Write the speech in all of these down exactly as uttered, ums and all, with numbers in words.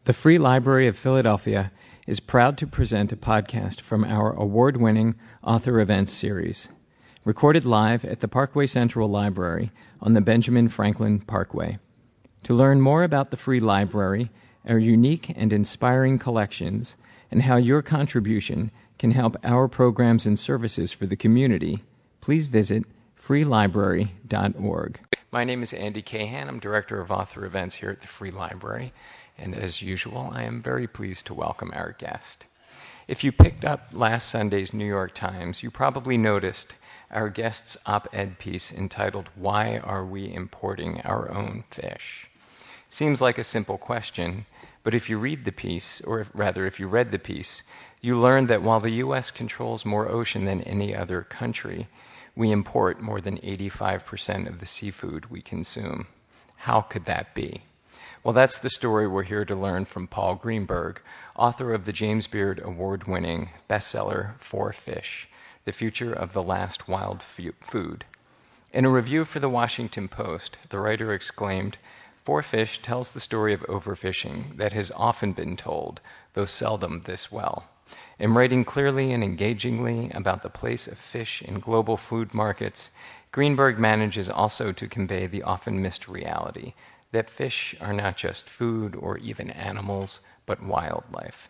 The Free Library of Philadelphia is proud to present a podcast from our award-winning Author Events series, recorded live at the Parkway Central Library on the Benjamin Franklin Parkway. To learn more about the Free Library, our unique and inspiring collections, and how your contribution can help our programs and services for the community, please visit free library dot org. My name is Andy Cahan. I'm Director of Author Events here at the Free Library. And as usual, I am very pleased to welcome our guest. If you picked up last Sunday's New York Times, you probably noticed our guest's op-ed piece entitled, "Why Are We Importing Our Own Fish?" Seems like a simple question, but if you read the piece, or if, rather if you read the piece, you learn that while the U S controls more ocean than any other country, we import more than eighty-five percent of the seafood we consume. How could that be? Well, that's the story we're here to learn from Paul Greenberg, author of the James Beard Award-winning bestseller, Four Fish, The Future of the Last Wild Food. In a review for the Washington Post, the writer exclaimed, "Four Fish tells the story of overfishing that has often been told, though seldom this well. In writing clearly and engagingly about the place of fish in global food markets, Greenberg manages also to convey the often missed reality that fish are not just food or even animals, but wildlife."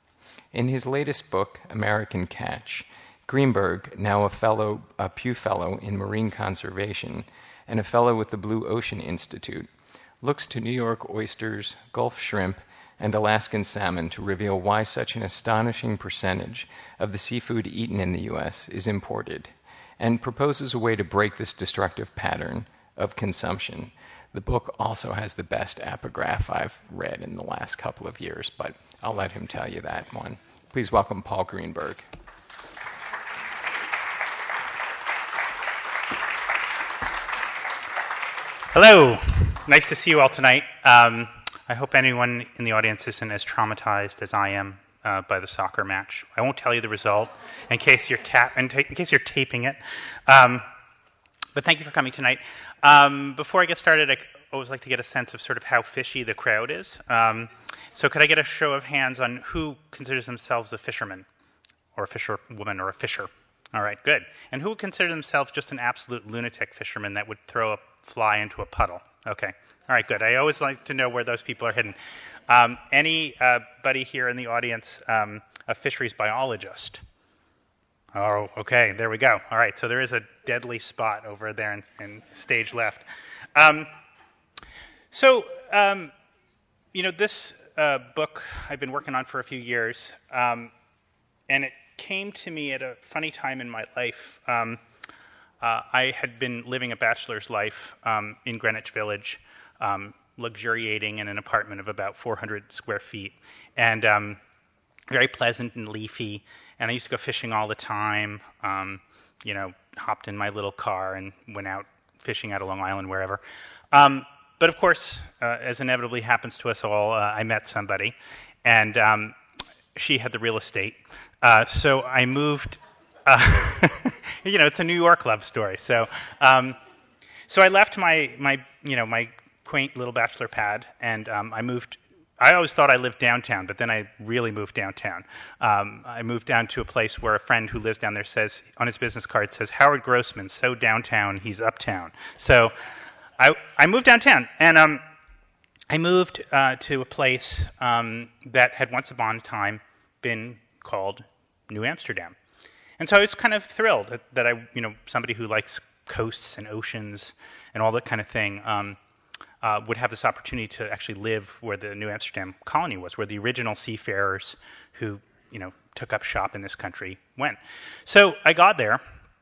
In his latest book, American Catch, Greenberg, now a fellow, a Pew Fellow in Marine Conservation and a fellow with the Blue Ocean Institute, looks to New York oysters, Gulf shrimp, and Alaskan salmon to reveal why such an astonishing percentage of the seafood eaten in the U S is imported, and proposes a way to break this destructive pattern of consumption. The book also has the best epigraph I've read in the last couple of years, but I'll let him tell you that one. Please welcome Paul Greenberg. Hello. Nice to see you all tonight. Um, I hope anyone in the audience isn't as traumatized as I am uh, by the soccer match. I won't tell you the result in case you're tap in, ta- in case you're taping it. Um, but thank you for coming tonight. Um, before I get started, I always like to get a sense of sort of how fishy the crowd is. Um, so could I get a show of hands on who considers themselves a fisherman, or a fisherwoman, or a fisher? All right, good. And who would consider themselves just an absolute lunatic fisherman that would throw a fly into a puddle? Okay. All right, good. I always like to know where those people are hidden. Um, anybody here in the audience um, a fisheries biologist? Oh, okay. There we go. All right. So there is a deadly spot over there in, in stage left. Um, so, um, you know, this uh, book I've been working on for a few years, um, and it came to me at a funny time in my life. Um, uh, I had been living a bachelor's life um, in Greenwich Village, um, luxuriating in an apartment of about four hundred square feet, and um, very pleasant and leafy. And I used to go fishing all the time, um, you know, hopped in my little car and went out fishing out of Long Island, wherever. Um, but of course, uh, as inevitably happens to us all, uh, I met somebody, and um, she had the real estate. Uh, so I moved, uh, you know, it's a New York love story. So um, so I left my, my, you know, my quaint little bachelor pad, and um, I moved. I always thought I lived downtown, but then I really moved downtown. Um, I moved down to a place where a friend who lives down there says, on his business card, says, "Howard Grossman, so downtown, he's uptown." So I I moved downtown, and um, I moved uh, to a place um, that had once upon a time been called New Amsterdam. And so I was kind of thrilled that, that I, you know, somebody who likes coasts and oceans and all that kind of thing, um, Uh, would have this opportunity to actually live where the New Amsterdam colony was, where the original seafarers who, you know, took up shop in this country went. So I got there,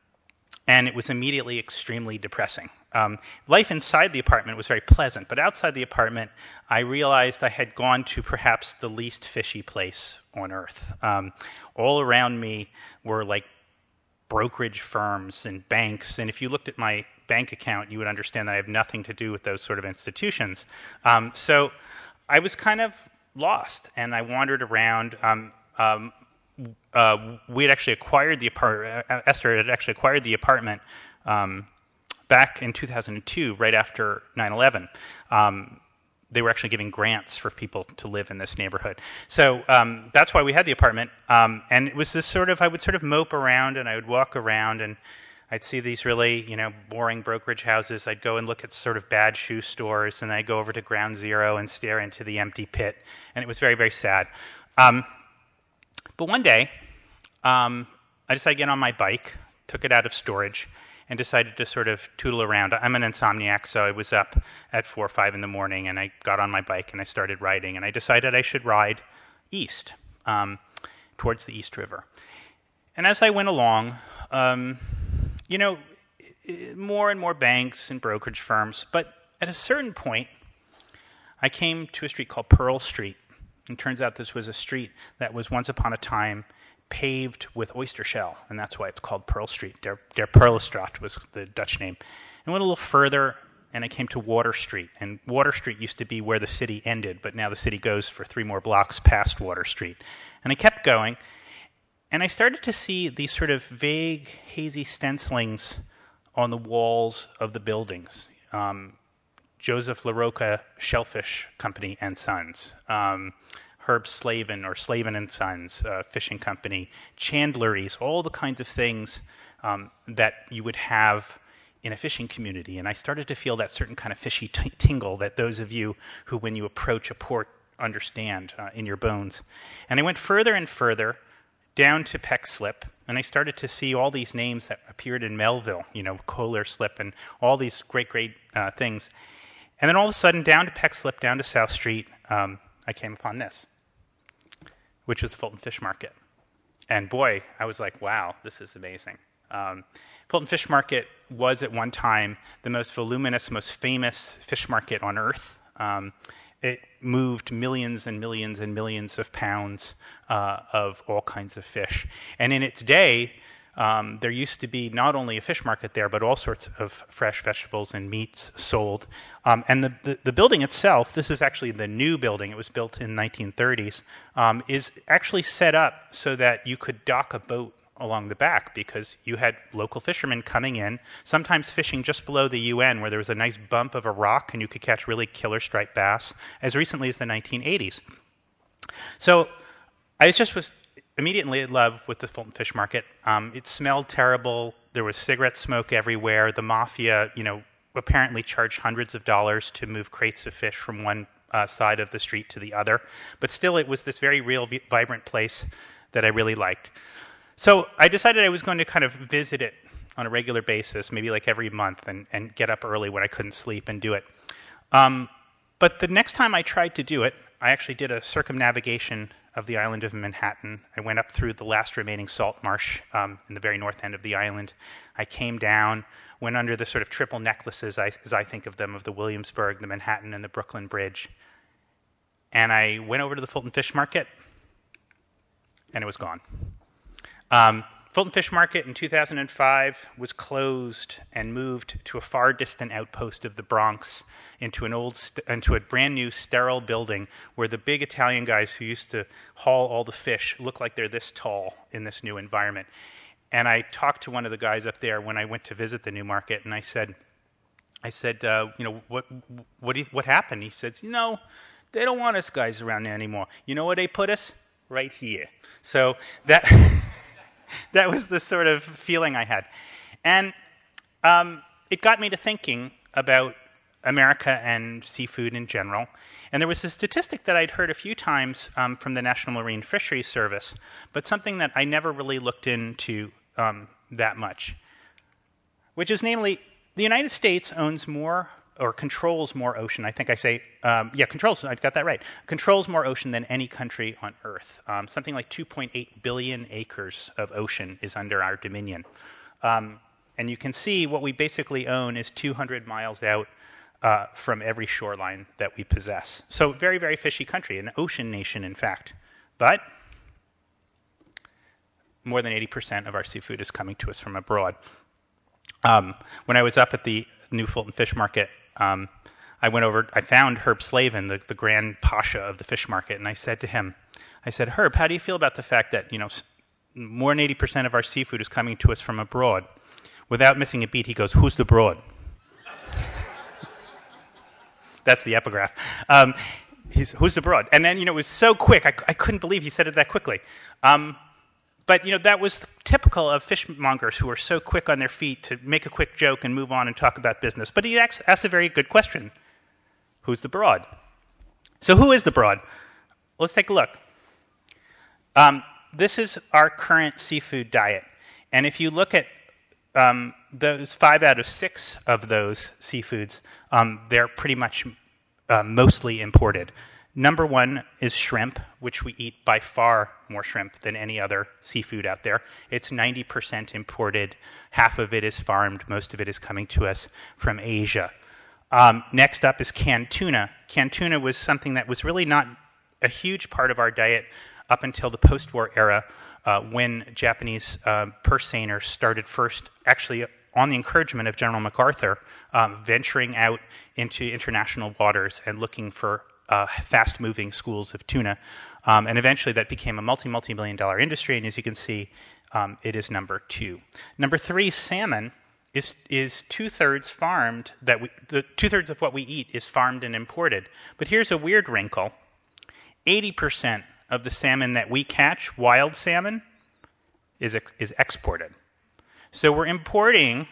and it was immediately extremely depressing. Um, life inside the apartment was very pleasant, but outside the apartment, I realized I had gone to perhaps the least fishy place on earth. Um, all around me were like brokerage firms and banks, and if you looked at my bank account, you would understand that I have nothing to do with those sort of institutions. Um, so I was kind of lost, and I wandered around. Um, um, uh, we had actually acquired the apartment, uh, Esther had actually acquired the apartment um, back in two thousand two, right after nine eleven. Um, they were actually giving grants for people to live in this neighborhood. So um, that's why we had the apartment. Um, and it was this sort of, I would sort of mope around and I would walk around and I'd see these really, you know, boring brokerage houses. I'd go and look at sort of bad shoe stores, and I'd go over to Ground Zero and stare into the empty pit. And it was very, very sad. Um, but one day, um, I decided to get on my bike, took it out of storage, and decided to sort of tootle around. I'm an insomniac, so I was up at four or five in the morning, and I got on my bike and I started riding. And I decided I should ride east, um, towards the East River. And as I went along, um, you know, more and more banks and brokerage firms. But at a certain point, I came to a street called Pearl Street. And it turns out this was a street that was once upon a time paved with oyster shell, and that's why it's called Pearl Street. Der, Der Perlestraat was the Dutch name. And went a little further, and I came to Water Street. And Water Street used to be where the city ended, but now the city goes for three more blocks past Water Street. And I kept going, and I started to see these sort of vague, hazy stencilings on the walls of the buildings. Um, Joseph LaRocca Shellfish Company and Sons. Um, Herb Slavin or Slavin and Sons uh, Fishing Company, chandleries, all the kinds of things um, that you would have in a fishing community. And I started to feel that certain kind of fishy t- tingle that those of you who, when you approach a port, understand uh, in your bones. And I went further and further down to Peck Slip, and I started to see all these names that appeared in Melville, you know, Kohler Slip and all these great, great uh, things. And then all of a sudden, down to Peck Slip, down to South Street, um, I came upon this, which was the Fulton Fish Market. And boy, I was like, wow, this is amazing. Um, Fulton Fish Market was at one time the most voluminous, most famous fish market on earth. Um, it moved millions and millions and millions of pounds uh, of all kinds of fish. And in its day, Um, there used to be not only a fish market there, but all sorts of fresh vegetables and meats sold. Um, and the, the, the building itself, this is actually the new building, it was built in the nineteen thirties, um, is actually set up so that you could dock a boat along the back because you had local fishermen coming in, sometimes fishing just below the U N where there was a nice bump of a rock and you could catch really killer striped bass as recently as the nineteen eighties. So I just was immediately in love with the Fulton Fish Market. Um, it smelled terrible. There was cigarette smoke everywhere. The mafia, you know, apparently charged hundreds of dollars to move crates of fish from one uh, side of the street to the other. But still, it was this very real, vi- vibrant place that I really liked. So I decided I was going to kind of visit it on a regular basis, maybe like every month, and, and get up early when I couldn't sleep and do it. Um, but the next time I tried to do it, I actually did a circumnavigation of the island of Manhattan. I went up through the last remaining salt marsh um, in the very north end of the island. I came down, went under the sort of triple necklaces, I, as I think of them, of the Williamsburg, the Manhattan, and the Brooklyn Bridge. And I went over to the Fulton Fish Market, and it was gone. Um, Fulton Fish Market in two thousand five was closed and moved to a far distant outpost of the Bronx into an old, st- into a brand new sterile building where the big Italian guys who used to haul all the fish look like they're this tall in this new environment. And I talked to one of the guys up there when I went to visit the new market, and I said, I said, uh, you know, what, what, do you, what happened? He said, you know, they don't want us guys around there anymore. You know where they put us? Right here. So that. That was the sort of feeling I had. And um, it got me to thinking about America and seafood in general. And there was a statistic that I'd heard a few times um, from the National Marine Fisheries Service, but something that I never really looked into um, that much, which is namely, the United States owns more or controls more ocean. I think I say, um, yeah, controls, I got that right. Controls more ocean than any country on Earth. Um, something like two point eight billion acres of ocean is under our dominion. Um, and you can see what we basically own is two hundred miles out uh, from every shoreline that we possess. So very, very fishy country, an ocean nation, in fact. But more than eighty percent of our seafood is coming to us from abroad. Um, when I was up at the new Fulton Fish Market, Um, I went over, I found Herb Slavin, the, the grand pasha of the fish market, and I said to him, I said, Herb, how do you feel about the fact that, you know, more than eighty percent of our seafood is coming to us from abroad? Without missing a beat, he goes, who's the broad? That's the epigraph. Um, he's, who's the broad? And then, you know, it was so quick. I, I couldn't believe he said it that quickly. Um, but, you know, that was typical of fishmongers who are so quick on their feet to make a quick joke and move on and talk about business. But he asked, asked a very good question. Who's the broad? So who is the broad? Let's take a look. Um, this is our current seafood diet. And if you look at um, those five out of six of those seafoods, um, they're pretty much uh, mostly imported. Number one is shrimp, which we eat by far more shrimp than any other seafood out there. It's ninety percent imported. Half of it is farmed. Most of it is coming to us from Asia. Um, next up is canned tuna. Canned tuna was something that was really not a huge part of our diet up until the post-war era, uh, when Japanese uh, purse seiners started first, actually on the encouragement of General MacArthur, um, venturing out into international waters and looking for uh, fast-moving schools of tuna. Um, and eventually that became a multi, multi-million dollar industry, and as you can see, um, it is number two. Number three, salmon, is is two-thirds farmed, that we, the two-thirds of what we eat is farmed and imported. But here's a weird wrinkle. eighty percent of the salmon that we catch, wild salmon, is ex- is exported. So we're importing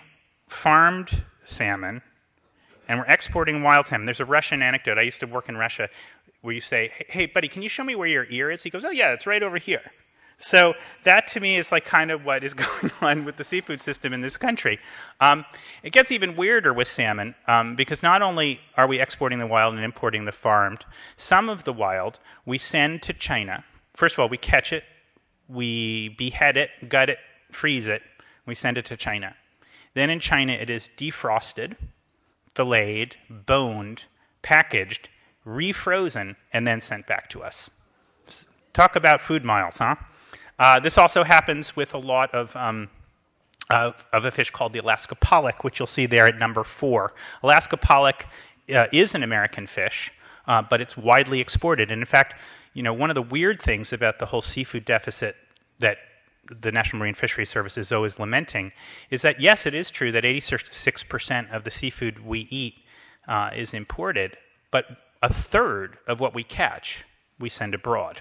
farmed salmon, and we're exporting wild salmon. There's a Russian anecdote. I used to work in Russia where you say, hey, buddy, can you show me where your ear is? He goes, oh, yeah, it's right over here. So that, to me, is like kind of what is going on with the seafood system in this country. Um, it gets even weirder with salmon um, because not only are we exporting the wild and importing the farmed, some of the wild we send to China. First of all, we catch it, we behead it, gut it, freeze it, we send it to China. Then in China, it is defrosted, filleted, boned, packaged, refrozen, and then sent back to us. Talk about food miles, huh? Uh, this also happens with a lot of um, uh, of a fish called the Alaska pollock, which you'll see there at number four. Alaska pollock uh, is an American fish, uh, but it's widely exported. And in fact, you know, one of the weird things about the whole seafood deficit that the National Marine Fisheries Service is always lamenting is that, yes, it is true that eighty-six percent of the seafood we eat uh, is imported, but a third of what we catch we send abroad.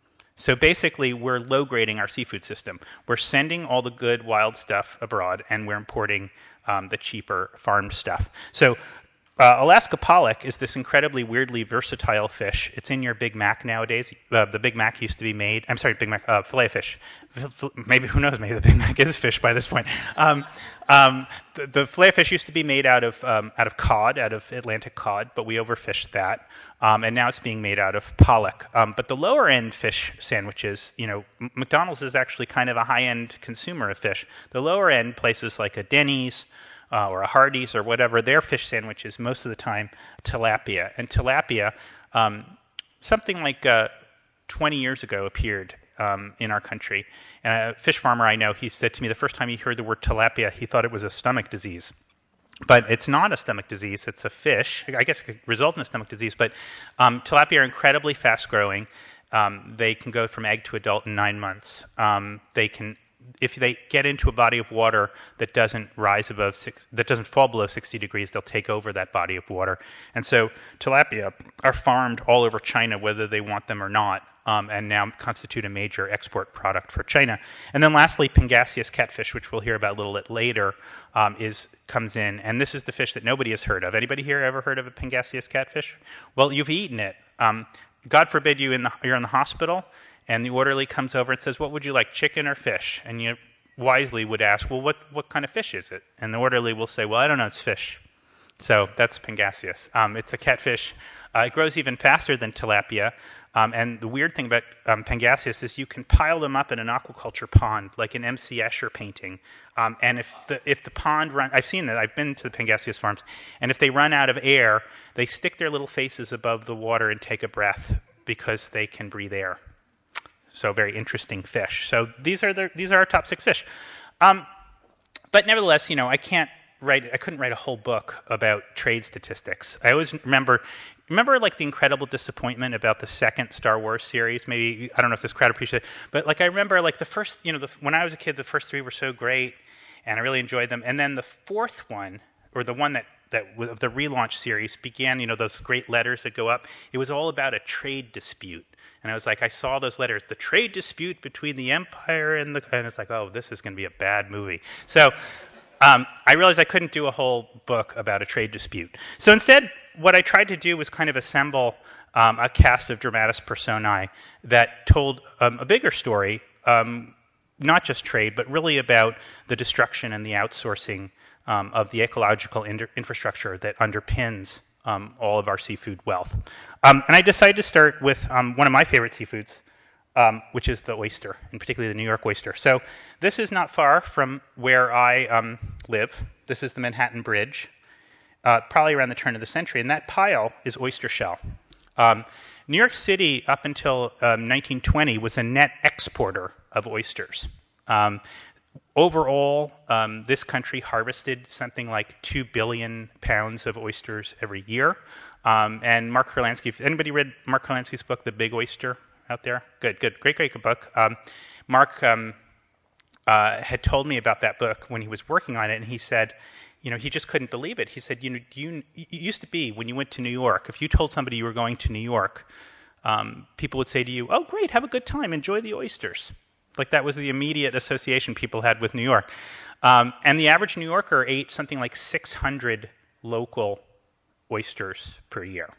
So basically, we're low-grading our seafood system. We're sending all the good wild stuff abroad, and we're importing um, the cheaper farmed stuff. So uh, Alaska pollock is this incredibly weirdly versatile fish. It's in your Big Mac nowadays. Uh, the Big Mac used to be made... I'm sorry, Big Mac, uh, filet fish. Maybe, who knows, maybe the Big Mac is fish by this point. Um, um, the, the filet fish used to be made out of um, out of cod, out of Atlantic cod, but we overfished that. Um, and now it's being made out of pollock. Um, but the lower-end fish sandwiches, you know, M- McDonald's is actually kind of a high-end consumer of fish. The lower-end places like a Denny's uh, or a Hardee's or whatever, their fish sandwiches most of the time tilapia. And tilapia, um, something like uh, twenty years ago appeared um, in our country. And a fish farmer I know, he said to me the first time he heard the word tilapia, he thought it was a stomach disease. But it's not a stomach disease. It's a fish. I guess it could result in a stomach disease. But um, tilapia are incredibly fast-growing. Um, they can go from egg to adult in nine months. Um, they can, if they get into a body of water that doesn't rise above six, that doesn't fall below sixty degrees, they'll take over that body of water. And so tilapia are farmed all over China, whether they want them or not. Um, and now constitute a major export product for China. And then lastly, Pangasius catfish, which we'll hear about a little bit later, um, is comes in. And this is the fish that nobody has heard of. Anybody here ever heard of a Pangasius catfish? Well, you've eaten it. Um, God forbid you in the, you're in the hospital, and the orderly comes over and says, what would you like, chicken or fish? And you wisely would ask, well, what, what kind of fish is it? And the orderly will say, well, I don't know, it's fish. So that's Pangasius. Um, it's a catfish. Uh, it grows even faster than tilapia. Um, and the weird thing about um, Pangasius is you can pile them up in an aquaculture pond, like an M C Escher painting. Um, and if the if the pond run, I've seen that. I've been to the Pangasius farms, and if they run out of air, they stick their little faces above the water and take a breath because they can breathe air. So very interesting fish. So these are the these are our top six fish. Um, but nevertheless, you know, I can't write. I couldn't write a whole book about trade statistics. I always remember. Remember, like, the incredible disappointment about the second Star Wars series? Maybe, I don't know if this crowd appreciates it, but, like, I remember, like, the first, you know, the, when I was a kid, the first three were so great, and I really enjoyed them. And then the fourth one, or the one that that of the relaunch series began, you know, those great letters that go up. It was all about a trade dispute. And I was like, I saw those letters, the trade dispute between the empire and the, and it's like, oh, this is going to be a bad movie. So um, I realized I couldn't do a whole book about a trade dispute. So instead, what I tried to do was kind of assemble um, a cast of dramatis personae that told um, a bigger story, um, not just trade, but really about the destruction and the outsourcing um, of the ecological in- infrastructure that underpins um, all of our seafood wealth. Um, and I decided to start with um, one of my favorite seafoods, um, which is the oyster, and particularly the New York oyster. So this is not far from where I um, live. This is the Manhattan Bridge, uh, probably around the turn of the century, and that pile is oyster shell. Um, New York City, up until um, nineteen twenty, was a net exporter of oysters. Um, overall, um, this country harvested something like two billion pounds of oysters every year. Um, and Mark Kurlansky, anybody read Mark Kurlansky's book, The Big Oyster, out there? Good, good. Great, great book. Um, Mark um, uh, had told me about that book when he was working on it, and he said, you know, he just couldn't believe it. He said, you know, you, it used to be when you went to New York, if you told somebody you were going to New York, um, people would say to you, oh, great, have a good time, enjoy the oysters. Like that was the immediate association people had with New York. Um, and the average New Yorker ate something like six hundred local oysters per year.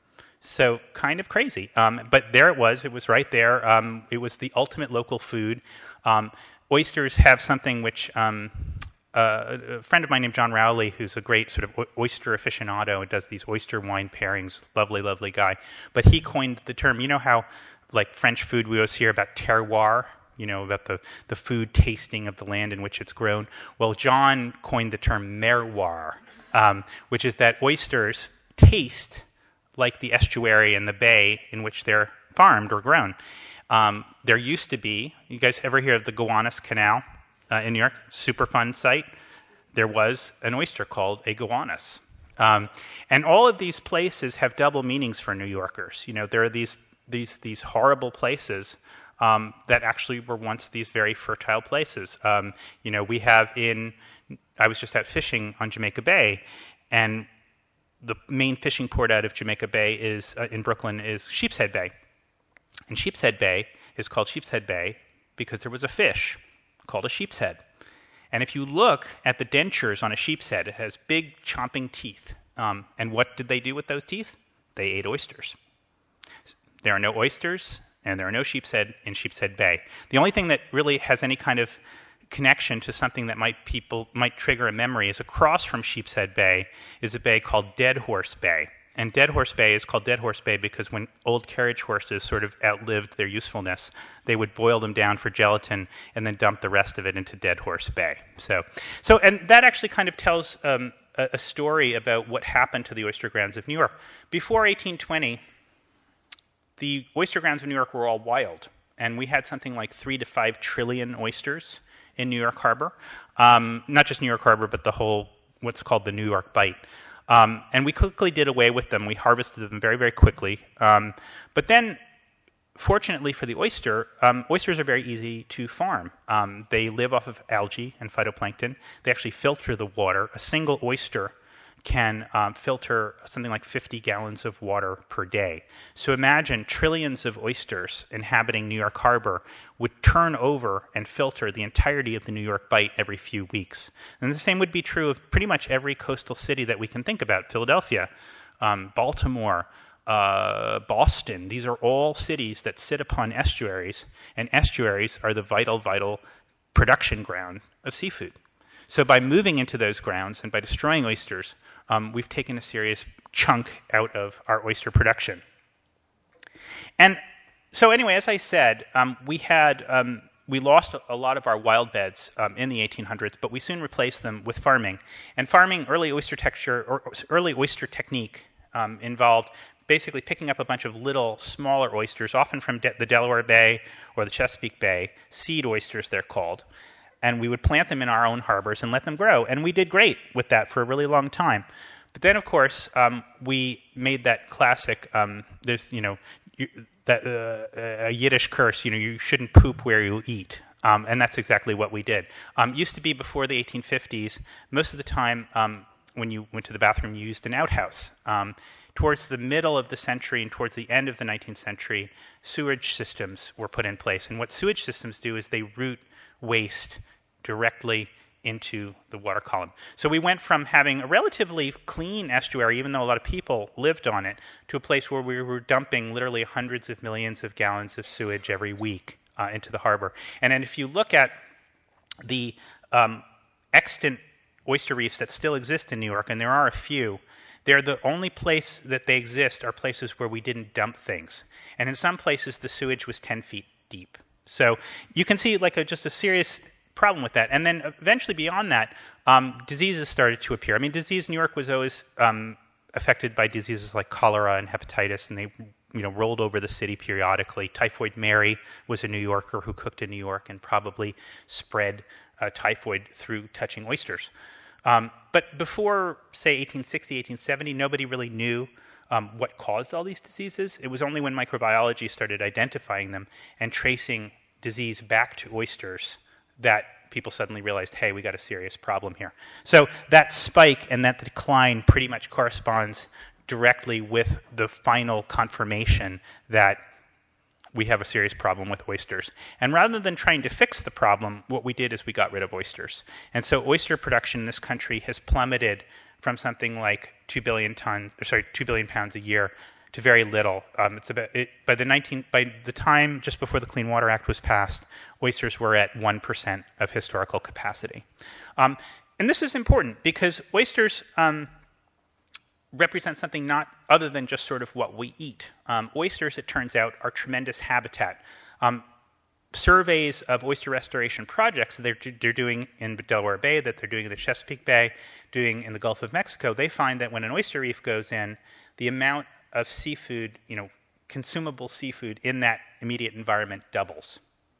So kind of crazy. Um, but there it was. It was right there. Um, it was the ultimate local food. Um, oysters have something which um, uh, a friend of mine named John Rowley, who's a great sort of oyster aficionado and does these oyster wine pairings, lovely, lovely guy. But he coined the term, you know how like French food we always hear about terroir, you know, about the, the food tasting of the land in which it's grown. Well, John coined the term merroir, um, which is that oysters taste like the estuary and the bay in which they're farmed or grown. Um, there used to be, you guys ever hear of the Gowanus Canal uh, in New York? Super fun site. There was an oyster called a Gowanus. Um, and all of these places have double meanings for New Yorkers. You know, there are these these these horrible places Um, that actually were once these very fertile places. Um, you know, we have in, I was just out fishing on Jamaica Bay, and the main fishing port out of Jamaica Bay is, uh, in Brooklyn, is Sheepshead Bay. And Sheepshead Bay is called Sheepshead Bay because there was a fish called a sheepshead. And if you look at the dentures on a sheepshead, it has big chomping teeth. Um, and what did they do with those teeth? They ate oysters. There are no oysters, and there are no sheepshead in Sheepshead Bay. The only thing that really has any kind of connection to something that might people might trigger a memory is across from Sheepshead Bay is a bay called Dead Horse Bay. And Dead Horse Bay is called Dead Horse Bay because when old carriage horses sort of outlived their usefulness, they would boil them down for gelatin and then dump the rest of it into Dead Horse Bay. So, so and that actually kind of tells um, a, a story about what happened to the oyster grounds of New York. Before eighteen twenty, the oyster grounds of New York were all wild, and we had something like three to five trillion oysters in New York Harbor. Um, not just New York Harbor, but the whole, what's called the New York Bight. Um, and we quickly did away with them. We harvested them very, very quickly. Um, but then, fortunately for the oyster, um, oysters are very easy to farm. Um, they live off of algae and phytoplankton. They actually filter the water. A single oyster can um, filter something like fifty gallons of water per day. So imagine trillions of oysters inhabiting New York Harbor would turn over and filter the entirety of the New York Bight every few weeks. And the same would be true of pretty much every coastal city that we can think about. Philadelphia, um, Baltimore, uh, Boston. These are all cities that sit upon estuaries, and estuaries are the vital, vital production ground of seafood. So by moving into those grounds and by destroying oysters, um, we've taken a serious chunk out of our oyster production. And so anyway, as I said, um, we had um, we lost a lot of our wild beds um, in the eighteen hundreds, but we soon replaced them with farming. And farming, early oyster texture or early oyster technique um, involved basically picking up a bunch of little, smaller oysters, often from De- the Delaware Bay or the Chesapeake Bay, seed oysters they're called. And we would plant them in our own harbors and let them grow. And we did great with that for a really long time. But then, of course, um, we made that classic, um, there's, you know, you, that uh, a Yiddish curse, you know, you shouldn't poop where you eat. Um, and that's exactly what we did. Um, used to be before the eighteen fifties, most of the time, um, when you went to the bathroom, you used an outhouse. Um, towards the middle of the century and towards the end of the nineteenth century, sewage systems were put in place. And what sewage systems do is they route waste directly into the water column. So we went from having a relatively clean estuary, even though a lot of people lived on it, to a place where we were dumping literally hundreds of millions of gallons of sewage every week uh, into the harbor. And then if you look at the um, extant oyster reefs that still exist in New York, and there are a few, they're the only place that they exist are places where we didn't dump things. And in some places, the sewage was ten feet deep. So you can see like a, just a serious problem with that. And then eventually beyond that, um, diseases started to appear. I mean, disease in New York was always um, affected by diseases like cholera and hepatitis, and they you know, rolled over the city periodically. Typhoid Mary was a New Yorker who cooked in New York and probably spread uh, typhoid through touching oysters. Um, but before, say, eighteen sixty, eighteen seventy, nobody really knew um, what caused all these diseases. It was only when microbiology started identifying them and tracing disease back to oysters that people suddenly realized, hey, we got a serious problem here. So that spike and that decline pretty much corresponds directly with the final confirmation that we have a serious problem with oysters. And rather than trying to fix the problem, what we did is we got rid of oysters. And so oyster production in this country has plummeted from something like two billion tons, or sorry, two billion pounds a year to very little. Um, it's about it, by the nineteen by the time just before the Clean Water Act was passed, oysters were at one percent of historical capacity. Um, and this is important because oysters um, represent something not other than just sort of what we eat. Um, oysters, it turns out, are tremendous habitat. Um, surveys of oyster restoration projects that they're, they're doing in Delaware Bay, that they're doing in the Chesapeake Bay, doing in the Gulf of Mexico, they find that when an oyster reef goes in, the amount of seafood, you know, consumable seafood in that immediate environment doubles.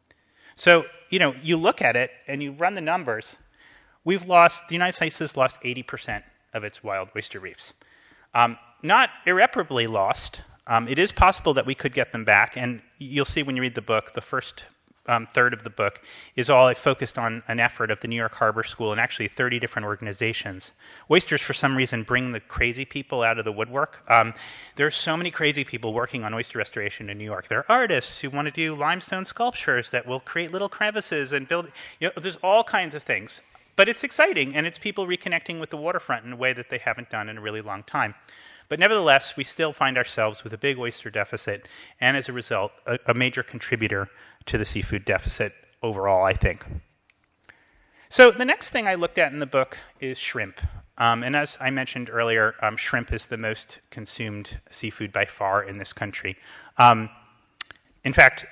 So, you know, you look at it and you run the numbers. We've lost, the United States has lost eighty percent of its wild oyster reefs. Um, not irreparably lost. Um, it is possible that we could get them back, and you'll see when you read the book, the first um, third of the book is all focused on an effort of the New York Harbor School and actually thirty different organizations. Oysters, for some reason, bring the crazy people out of the woodwork. Um, there are so many crazy people working on oyster restoration in New York. There are artists who want to do limestone sculptures that will create little crevices and build, you know, there's all kinds of things. But it's exciting, and it's people reconnecting with the waterfront in a way that they haven't done in a really long time. But nevertheless, we still find ourselves with a big oyster deficit, and as a result, a, a major contributor to the seafood deficit overall, I think. So the next thing I looked at in the book is shrimp. Um, and as I mentioned earlier, um, shrimp is the most consumed seafood by far in this country. Um, in fact,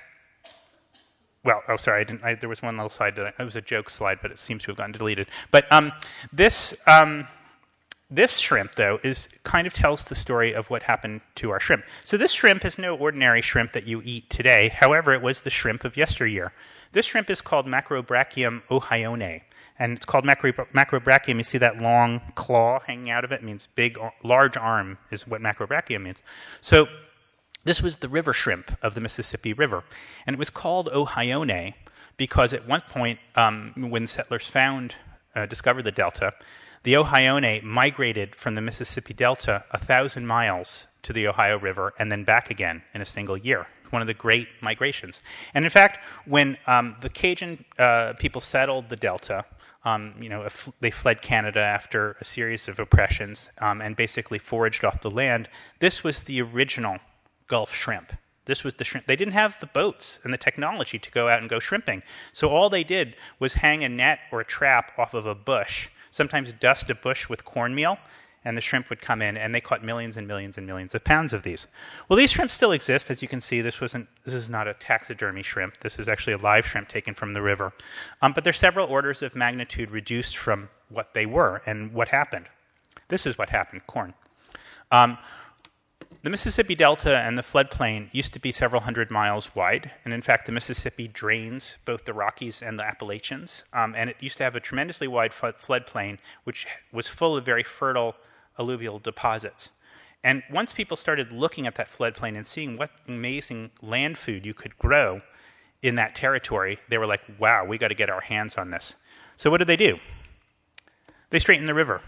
well, oh, sorry, I didn't, I, there was one little slide that I, it was a joke slide, but it seems to have gotten deleted. But um, this... Um, This shrimp, though, is kind of tells the story of what happened to our shrimp. So this shrimp is no ordinary shrimp that you eat today. However, it was the shrimp of yesteryear. This shrimp is called Macrobrachium ohione. And it's called macro, macrobrachium. You see that long claw hanging out of it? It means big, large arm is what macrobrachium means. So this was the river shrimp of the Mississippi River. And it was called ohione because at one point, um, when settlers found, uh, discovered the delta, the ohione migrated from the Mississippi Delta a thousand miles to the Ohio River and then back again in a single year. One of the great migrations. And in fact, when um, the Cajun uh, people settled the Delta, um, you know, they fled Canada after a series of oppressions um, and basically foraged off the land. This was the original Gulf shrimp. This was the shrimp. They didn't have the boats and the technology to go out and go shrimping. So all they did was hang a net or a trap off of a bush, sometimes dust a bush with cornmeal, and the shrimp would come in, and they caught millions and millions and millions of pounds of these. Well, these shrimp still exist. As you can see, this wasn't. This is not a taxidermy shrimp. This is actually a live shrimp taken from the river. Um, but they're several orders of magnitude reduced from what they were. And what happened? This is what happened, corn. Um, the Mississippi Delta and the floodplain used to be several hundred miles wide. And in fact, the Mississippi drains both the Rockies and the Appalachians. Um, and it used to have a tremendously wide flood floodplain, which was full of very fertile alluvial deposits. And once people started looking at that floodplain and seeing what amazing land food you could grow in that territory, they were like, wow, we got to get our hands on this. So what did they do? They straightened the river.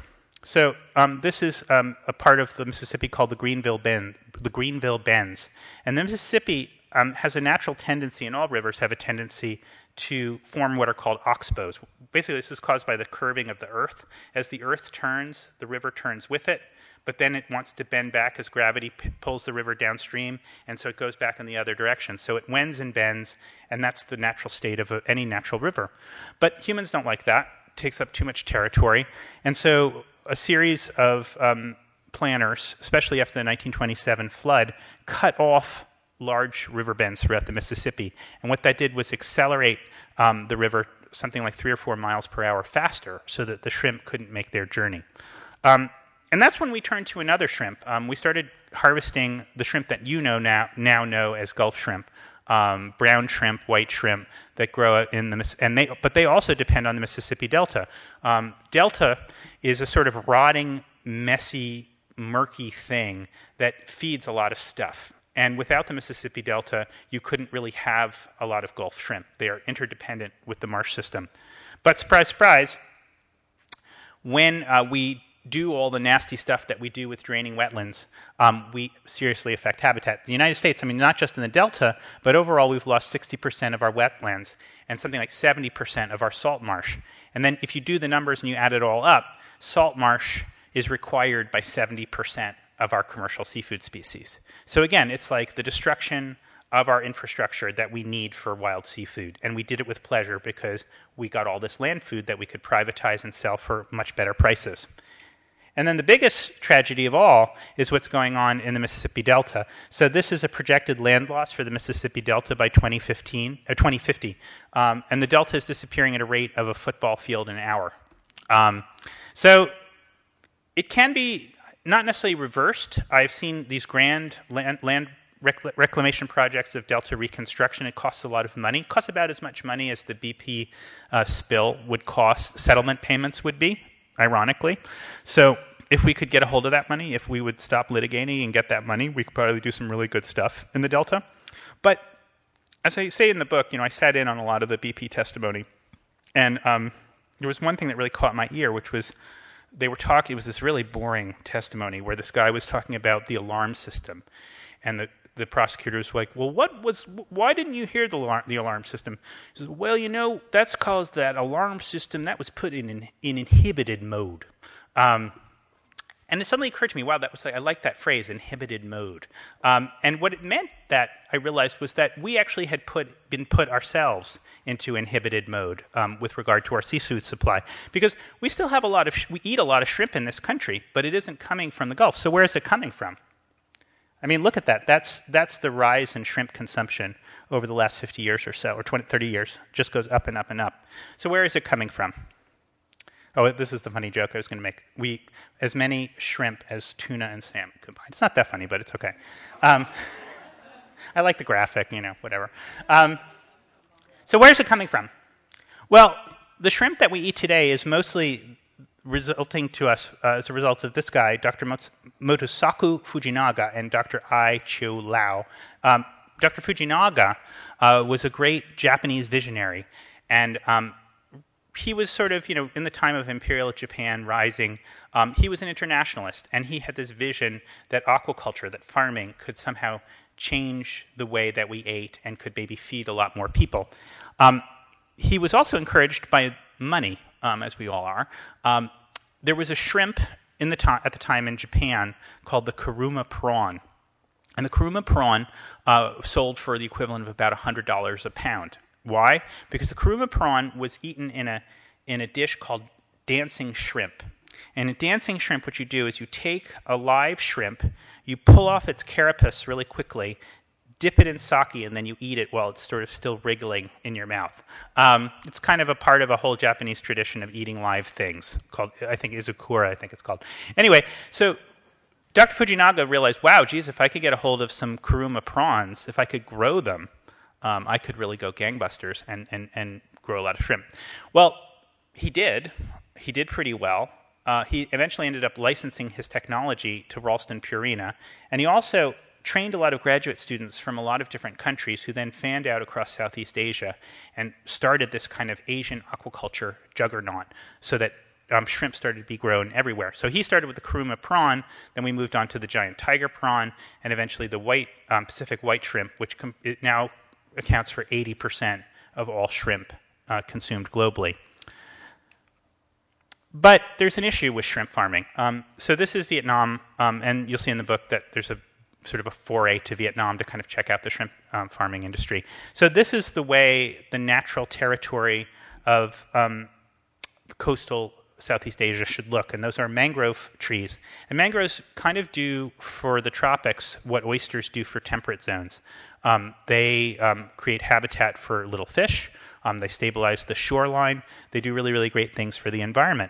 So um, this is um, a part of the Mississippi called the Greenville Bend, the Greenville Bends. And the Mississippi um, has a natural tendency, and all rivers have a tendency to form what are called oxbows. Basically, this is caused by the curving of the earth. As the earth turns, the river turns with it, but then it wants to bend back as gravity p- pulls the river downstream, and so it goes back in the other direction. So it wends and bends, and that's the natural state of a, any natural river. But humans don't like that. It takes up too much territory. And so a series of um, planners, especially after the nineteen twenty-seven flood, cut off large river bends throughout the Mississippi. And what that did was accelerate um, the river something like three or four miles per hour faster so that the shrimp couldn't make their journey. Um, and that's when we turned to another shrimp. Um, we started harvesting the shrimp that you know now, now know as Gulf shrimp, um, brown shrimp, white shrimp that grow in the and they but they also depend on the Mississippi Delta. Um, Delta is a sort of rotting, messy, murky thing that feeds a lot of stuff. And without the Mississippi Delta, you couldn't really have a lot of Gulf shrimp. They are interdependent with the marsh system. But surprise, surprise, when uh, we do all the nasty stuff that we do with draining wetlands, um, we seriously affect habitat. The United States, I mean, not just in the Delta, but overall we've lost sixty percent of our wetlands and something like seventy percent of our salt marsh. And then if you do the numbers and you add it all up, salt marsh is required by seventy percent of our commercial seafood species. So again, it's like the destruction of our infrastructure that we need for wild seafood. And we did it with pleasure because we got all this land food that we could privatize and sell for much better prices. And then the biggest tragedy of all is what's going on in the Mississippi Delta. So this is a projected land loss for the Mississippi Delta by twenty fifteen, or twenty fifty. Um, and the Delta is disappearing at a rate of a football field an hour. Um, so it can be not necessarily reversed. I've seen these grand land, land rec- reclamation projects of Delta reconstruction. It costs a lot of money. It costs about as much money as the B P uh, spill would cost, settlement payments would be, ironically. So if we could get a hold of that money, if we would stop litigating and get that money, we could probably do some really good stuff in the Delta. But as I say in the book, you know, I sat in on a lot of the B P testimony, and um, there was one thing that really caught my ear, which was they were talking, it was this really boring testimony where this guy was talking about the alarm system. And the, the prosecutor was like, well, what was, why didn't you hear the alarm, the alarm system? He says, well, you know, that's because that alarm system, that was put in in, in inhibited mode. Um, and it suddenly occurred to me, wow, that was like, I like that phrase, inhibited mode. Um, and what it meant that I realized was that we actually had put been put ourselves into inhibited mode um, with regard to our seafood supply, because we still have a lot of sh- we eat a lot of shrimp in this country, but it isn't coming from the Gulf. So where is it coming from? I mean, look at that. That's that's the rise in shrimp consumption over the last fifty years or so, or twenty, thirty years. It just goes up and up and up. So where is it coming from? Oh, this is the funny joke I was going to make. We eat as many shrimp as tuna and salmon combined. It's not that funny, but it's okay. Um, I like the graphic, you know, whatever. Um, so where's it coming from? Well, the shrimp that we eat today is mostly resulting to us uh, as a result of this guy, Doctor Mot- Motosaku Fujinaga and Doctor Ai Chiu Lau. Um, Doctor Fujinaga uh, was a great Japanese visionary, and um, he was sort of, you know, in the time of Imperial Japan rising, um, he was an internationalist, and he had this vision that aquaculture, that farming, could somehow change the way that we ate and could maybe feed a lot more people. Um, he was also encouraged by money, um, as we all are. Um, there was a shrimp in the to- at the time in Japan called the Kuruma prawn. And the Kuruma prawn uh, sold for the equivalent of about one hundred dollars a pound. Why? Because the Kuruma prawn was eaten in a in a dish called dancing shrimp. And in dancing shrimp, what you do is you take a live shrimp, you pull off its carapace really quickly, dip it in sake, and then you eat it while it's sort of still wriggling in your mouth. Um, it's kind of a part of a whole Japanese tradition of eating live things called, I think, izukura, I think it's called. Anyway, so Doctor Fujinaga realized, wow, geez, if I could get a hold of some Kuruma prawns, if I could grow them, um, I could really go gangbusters and, and, and grow a lot of shrimp. Well, he did. He did pretty well. Uh, he eventually ended up licensing his technology to Ralston Purina, and he also trained a lot of graduate students from a lot of different countries who then fanned out across Southeast Asia and started this kind of Asian aquaculture juggernaut so that um, shrimp started to be grown everywhere. So he started with the kuruma prawn, then we moved on to the giant tiger prawn, and eventually the white um, Pacific white shrimp, which com- it now accounts for eighty percent of all shrimp uh, consumed globally. But there's an issue with shrimp farming. Um, so this is Vietnam, um, and you'll see in the book that there's a sort of a foray to Vietnam to kind of check out the shrimp um, farming industry. So this is the way the natural territory of um, coastal Southeast Asia should look, and those are mangrove trees. And mangroves kind of do for the tropics what oysters do for temperate zones. Um, they um, create habitat for little fish. Um, they stabilize the shoreline. They do really, really great things for the environment.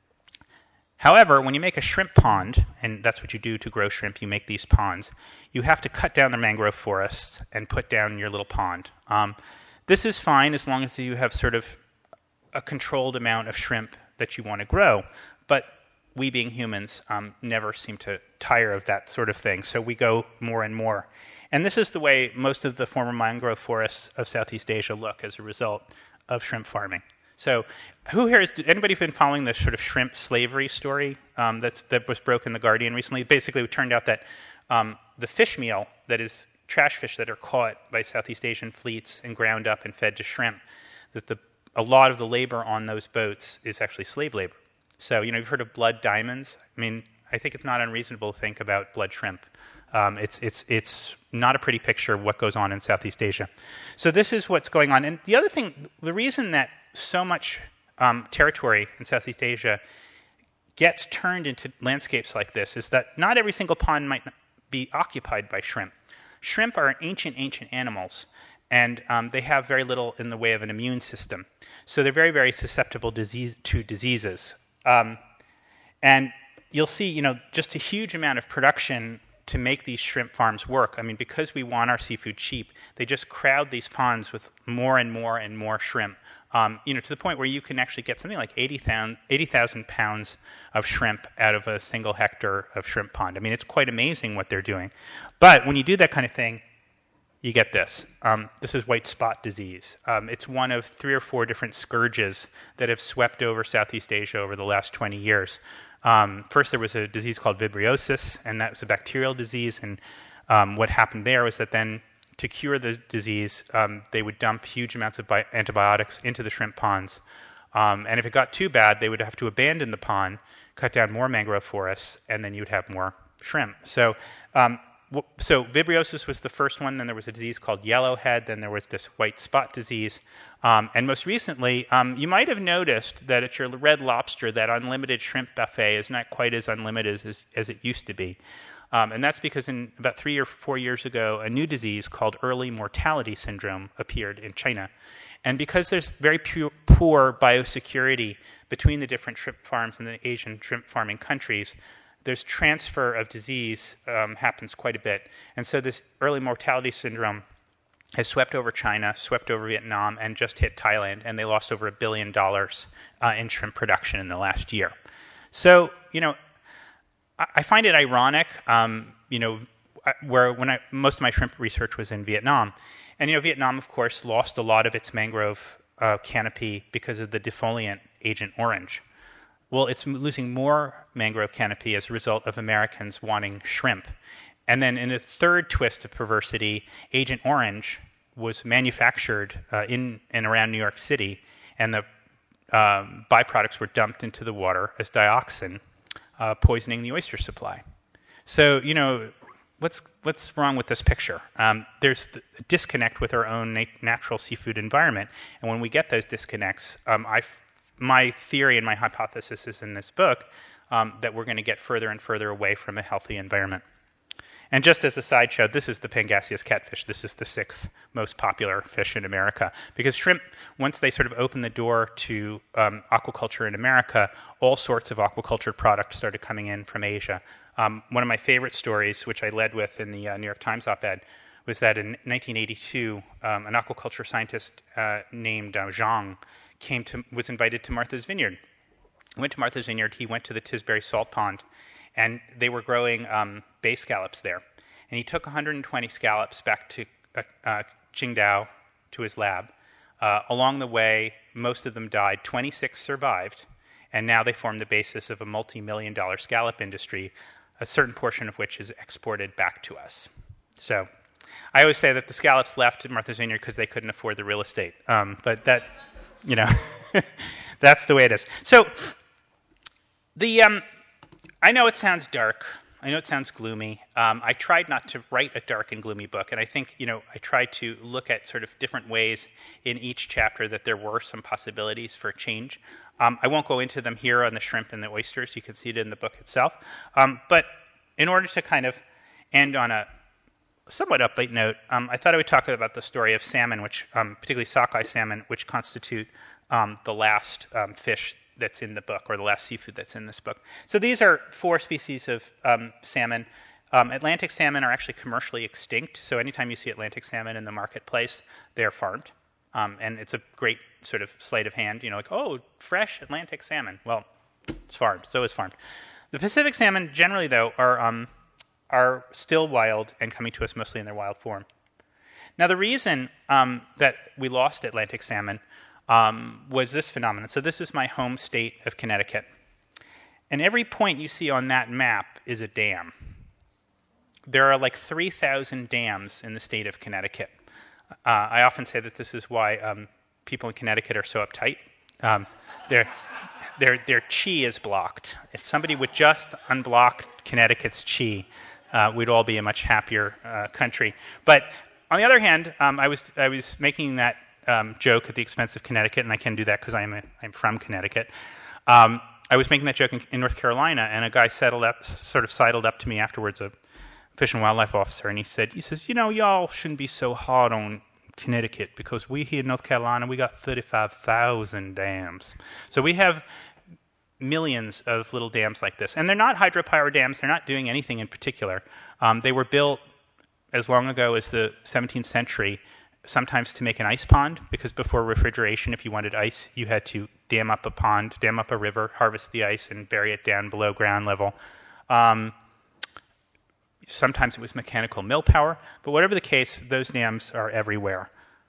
However, when you make a shrimp pond, and that's what you do to grow shrimp, you make these ponds, you have to cut down the mangrove forests and put down your little pond. Um, this is fine as long as you have sort of a controlled amount of shrimp that you want to grow, but we being humans um, never seem to tire of that sort of thing, so we go more and more. And this is the way most of the former mangrove forests of Southeast Asia look as a result of shrimp farming. So who here is, anybody been following this sort of shrimp slavery story um, that's, that was broke in The Guardian recently? Basically, it turned out that um, the fish meal, that is trash fish that are caught by Southeast Asian fleets and ground up and fed to shrimp, that the, a lot of the labor on those boats is actually slave labor. So, you know, you've heard of blood diamonds. I mean, I think it's not unreasonable to think about blood shrimp. Um, it's, it's, it's not a pretty picture of what goes on in Southeast Asia. So this is what's going on. And the other thing, the reason that so much um, territory in Southeast Asia gets turned into landscapes like this is that not every single pond might be occupied by shrimp. Shrimp are ancient, ancient animals, and um, they have very little in the way of an immune system. So they're very, very susceptible disease, to diseases. Um, and you'll see, you know, just a huge amount of production to make these shrimp farms work. I mean, because we want our seafood cheap, they just crowd these ponds with more and more and more shrimp. Um, you know, to the point where you can actually get something like eighty thousand pounds of shrimp out of a single hectare of shrimp pond. I mean, it's quite amazing what they're doing. But when you do that kind of thing, you get this. Um, this is white spot disease. Um, it's one of three or four different scourges that have swept over Southeast Asia over the last twenty years. Um, first, there was a disease called vibriosis, and that was a bacterial disease. And um, what happened there was that then, to cure the disease, um, they would dump huge amounts of bi- antibiotics into the shrimp ponds. Um, and if it got too bad, they would have to abandon the pond, cut down more mangrove forests, and then you'd have more shrimp. So, um, w- so vibriosis was the first one. Then there was a disease called yellowhead. Then there was this white spot disease. Um, and most recently, um, you might have noticed that at your Red Lobster, that unlimited shrimp buffet is not quite as unlimited as, as it used to be. Um, and that's because in about three or four years ago, a new disease called early mortality syndrome appeared in China. And because there's very pu- poor biosecurity between the different shrimp farms in the Asian shrimp farming countries, there's transfer of disease um, happens quite a bit. And so this early mortality syndrome has swept over China, swept over Vietnam, and just hit Thailand, and they lost over a billion dollars uh, in shrimp production in the last year. So, you know, I find it ironic, um, you know, where when I, most of my shrimp research was in Vietnam. And, you know, Vietnam, of course, lost a lot of its mangrove uh, canopy because of the defoliant Agent Orange. Well, it's losing more mangrove canopy as a result of Americans wanting shrimp. And then in a third twist of perversity, Agent Orange was manufactured uh, in and around New York City, and the um, byproducts were dumped into the water as dioxin, Uh, poisoning the oyster supply. So, you know, what's what's wrong with this picture? Um, there's a disconnect with our own nat- natural seafood environment, and when we get those disconnects, um, I, my theory and my hypothesis is in this book um, that we're going to get further and further away from a healthy environment. And just as a sideshow, this is the Pangasius catfish. This is the sixth most popular fish in America. Because shrimp, once they sort of opened the door to um, aquaculture in America, all sorts of aquaculture products started coming in from Asia. Um, one of my favorite stories, which I led with in the uh, New York Times op-ed, was that in nineteen eighty-two, um, an aquaculture scientist uh, named uh, Zhang came to, was invited to Martha's Vineyard. He went to Martha's Vineyard. He went to the Tisbury Salt Pond, and they were growing um, bay scallops there. And he took one hundred twenty scallops back to uh, uh, Qingdao, to his lab. Uh, along the way, most of them died. twenty-six survived. and now they form the basis of a multi-million dollar scallop industry, a certain portion of which is exported back to us. So I always say that the scallops left Martha's Vineyard because they couldn't afford the real estate. Um, but that, you know, that's the way it is. So the um, I know it sounds dark. I know it sounds gloomy. Um, I tried not to write a dark and gloomy book, and I think, you know, I tried to look at sort of different ways in each chapter that there were some possibilities for change. Um, I won't go into them here on the shrimp and the oysters. You can see it in the book itself. Um, but in order to kind of end on a somewhat upbeat note, um, I thought I would talk about the story of salmon, which um, particularly sockeye salmon, which constitute um, the last um, fish that's in the book, or the last seafood that's in this book. So these are four species of um, salmon. Um, Atlantic salmon are actually commercially extinct, so anytime you see Atlantic salmon in the marketplace, they're farmed. Um, and it's a great sort of sleight of hand, you know, like, oh, fresh Atlantic salmon. Well, it's farmed, so is farmed. The Pacific salmon, generally, though, are um, are still wild and coming to us mostly in their wild form. Now, the reason um, that we lost Atlantic salmon um, was this phenomenon. So this is my home state of Connecticut. And every point you see on that map is a dam. There are like three thousand dams in the state of Connecticut. Uh, I often say that this is why um, people in Connecticut are so uptight. Um, their, their, their chi is blocked. If somebody would just unblock Connecticut's chi, uh, we'd all be a much happier uh, country. But on the other hand, um, I was I was making that um, joke at the expense of Connecticut, and I can do that because I'm a, I'm from Connecticut. Um, I was making that joke in, in North Carolina, and a guy settled up, sort of sidled up to me afterwards, a Fish and Wildlife officer, and he said, he says, you know, y'all shouldn't be so hard on Connecticut because we here in North Carolina, we got thirty-five thousand dams. So we have millions of little dams like this. And they're not hydropower dams. They're not doing anything in particular. Um, they were built as long ago as the seventeenth century, sometimes to make an ice pond, because before refrigeration, if you wanted ice, you had to dam up a pond, dam up a river, harvest the ice, and bury it down below ground level. Um, Sometimes it was mechanical mill power, but whatever the case, those dams are everywhere.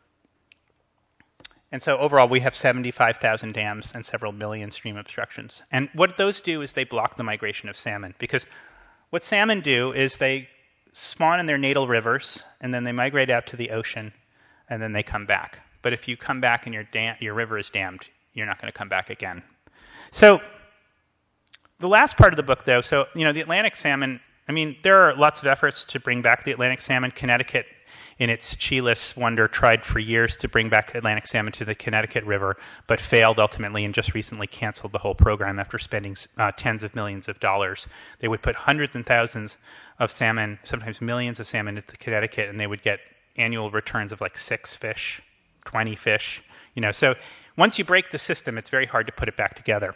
And so overall, we have seventy-five thousand dams and several million stream obstructions. And what those do is they block the migration of salmon, because what salmon do is they spawn in their natal rivers, and then they migrate out to the ocean, and then they come back. But if you come back and your, dam- your river is dammed, you're not going to come back again. So the last part of the book, though, so, you know, the Atlantic salmon, I mean, there are lots of efforts to bring back the Atlantic salmon. Connecticut, in its chi-less wonder, tried for years to bring back Atlantic salmon to the Connecticut River, but failed ultimately and just recently canceled the whole program after spending uh, tens of millions of dollars. They would put hundreds and thousands of salmon, sometimes millions of salmon into Connecticut, and they would get annual returns of like six fish, twenty fish. You know, so once you break the system, it's very hard to put it back together.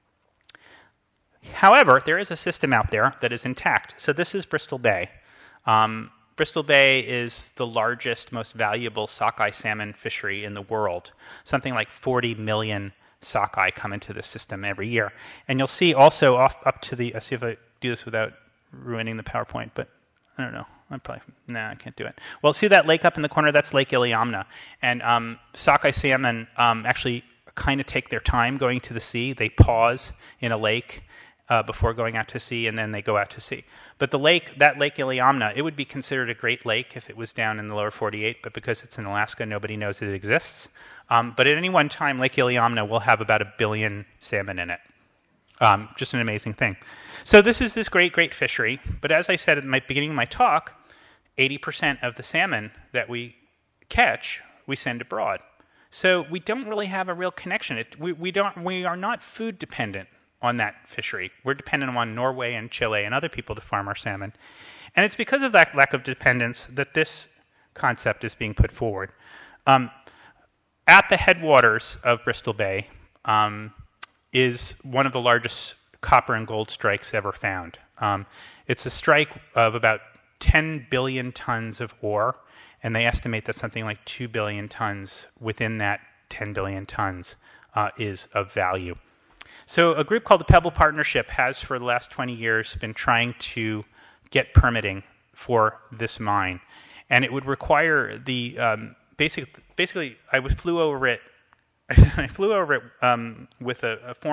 However, there is a system out there that is intact. So this is Bristol Bay. Um, Bristol Bay is the largest, most valuable sockeye salmon fishery in the world. Something like forty million sockeye come into the system every year. And you'll see also off, up to the, I'll see if I do this without ruining the PowerPoint, but I don't know. I'm probably, nah, I can't do it. Well, see that lake up in the corner? That's Lake Iliamna. And um, sockeye salmon um, actually kind of take their time going to the sea. They pause in a lake Uh, before going out to sea, and then they go out to sea. But the lake, that Lake Iliamna, it would be considered a great lake if it was down in the lower forty-eight, but because it's in Alaska, nobody knows it exists. Um, but at any one time, Lake Iliamna will have about a billion salmon in it. Um, just an amazing thing. So this is this great, great fishery, but as I said at the beginning of my talk, eighty percent of the salmon that we catch, we send abroad. So we don't really have a real connection. It, we, we, don't, we are not food dependent on that fishery. We're dependent on Norway and Chile and other people to farm our salmon. And it's because of that lack of dependence that this concept is being put forward. Um, at the headwaters of Bristol Bay um, is one of the largest copper and gold strikes ever found. Um, it's a strike of about ten billion tons of ore, and they estimate that something like two billion tons within that ten billion tons uh, is of value. So a group called the Pebble Partnership has, for the last twenty years, been trying to get permitting for this mine. And it would require the, um, basic, basically, I flew over it, I flew over it um, with a, a former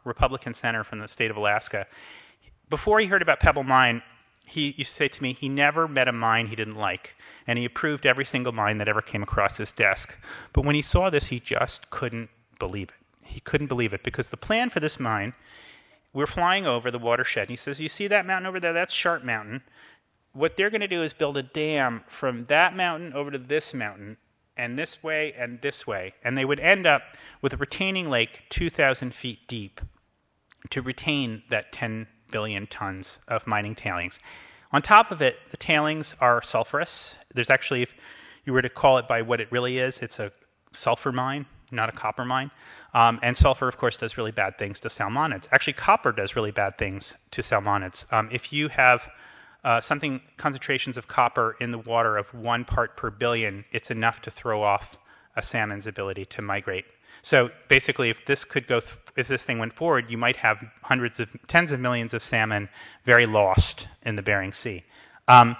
Republican senator from the state of Alaska. Before he heard about Pebble Mine, he used to say to me he never met a mine he didn't like, and he approved every single mine that ever came across his desk. But when he saw this, he just couldn't believe it. He couldn't believe it because the plan for this mine, we're flying over the watershed, and he says, you see that mountain over there? That's Sharp Mountain. What they're going to do is build a dam from that mountain over to this mountain, and this way and this way. And they would end up with a retaining lake two thousand feet deep to retain that ten billion tons of mining tailings. On top of it, the tailings are sulfurous. There's actually, if you were to call it by what it really is, it's a sulfur mine, not a copper mine. Um, and sulfur, of course, does really bad things to salmonids. Actually, copper does really bad things to salmonids. Um, if you have uh, something, concentrations of copper in the water of one part per billion, it's enough to throw off a salmon's ability to migrate. So basically, if this could go, th- if this thing went forward, you might have hundreds of, tens of millions of salmon very lost in the Bering Sea. Um,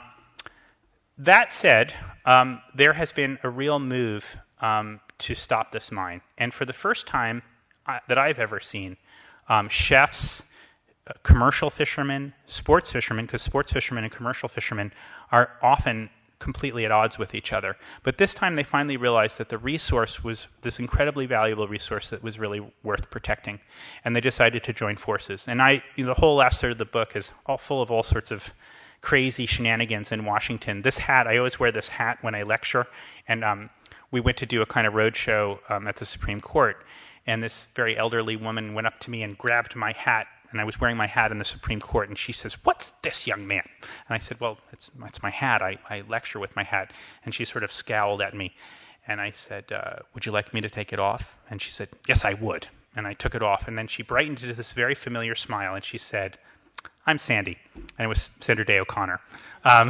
that said, um, there has been a real move um, to stop this mine, and for the first time uh, that I've ever seen, um, chefs, uh, commercial fishermen, sports fishermen, because sports fishermen and commercial fishermen are often completely at odds with each other. But this time they finally realized that the resource was this incredibly valuable resource that was really worth protecting. And they decided to join forces. And I, you know, the whole last third of the book is all full of all sorts of crazy shenanigans in Washington. This hat, I always wear this hat when I lecture. And um, we went to do a kind of road show um, at the Supreme Court. And this very elderly woman went up to me and grabbed my hat. And I was wearing my hat in the Supreme Court, and she says, "What's this, young man?" And I said, "Well, it's, it's my hat. I, I lecture with my hat." And she sort of scowled at me. And I said, uh, "Would you like me to take it off?" And she said, "Yes, I would." And I took it off. And then she brightened into this very familiar smile, and she said, "I'm Sandy." And it was Sandra Day O'Connor. Um,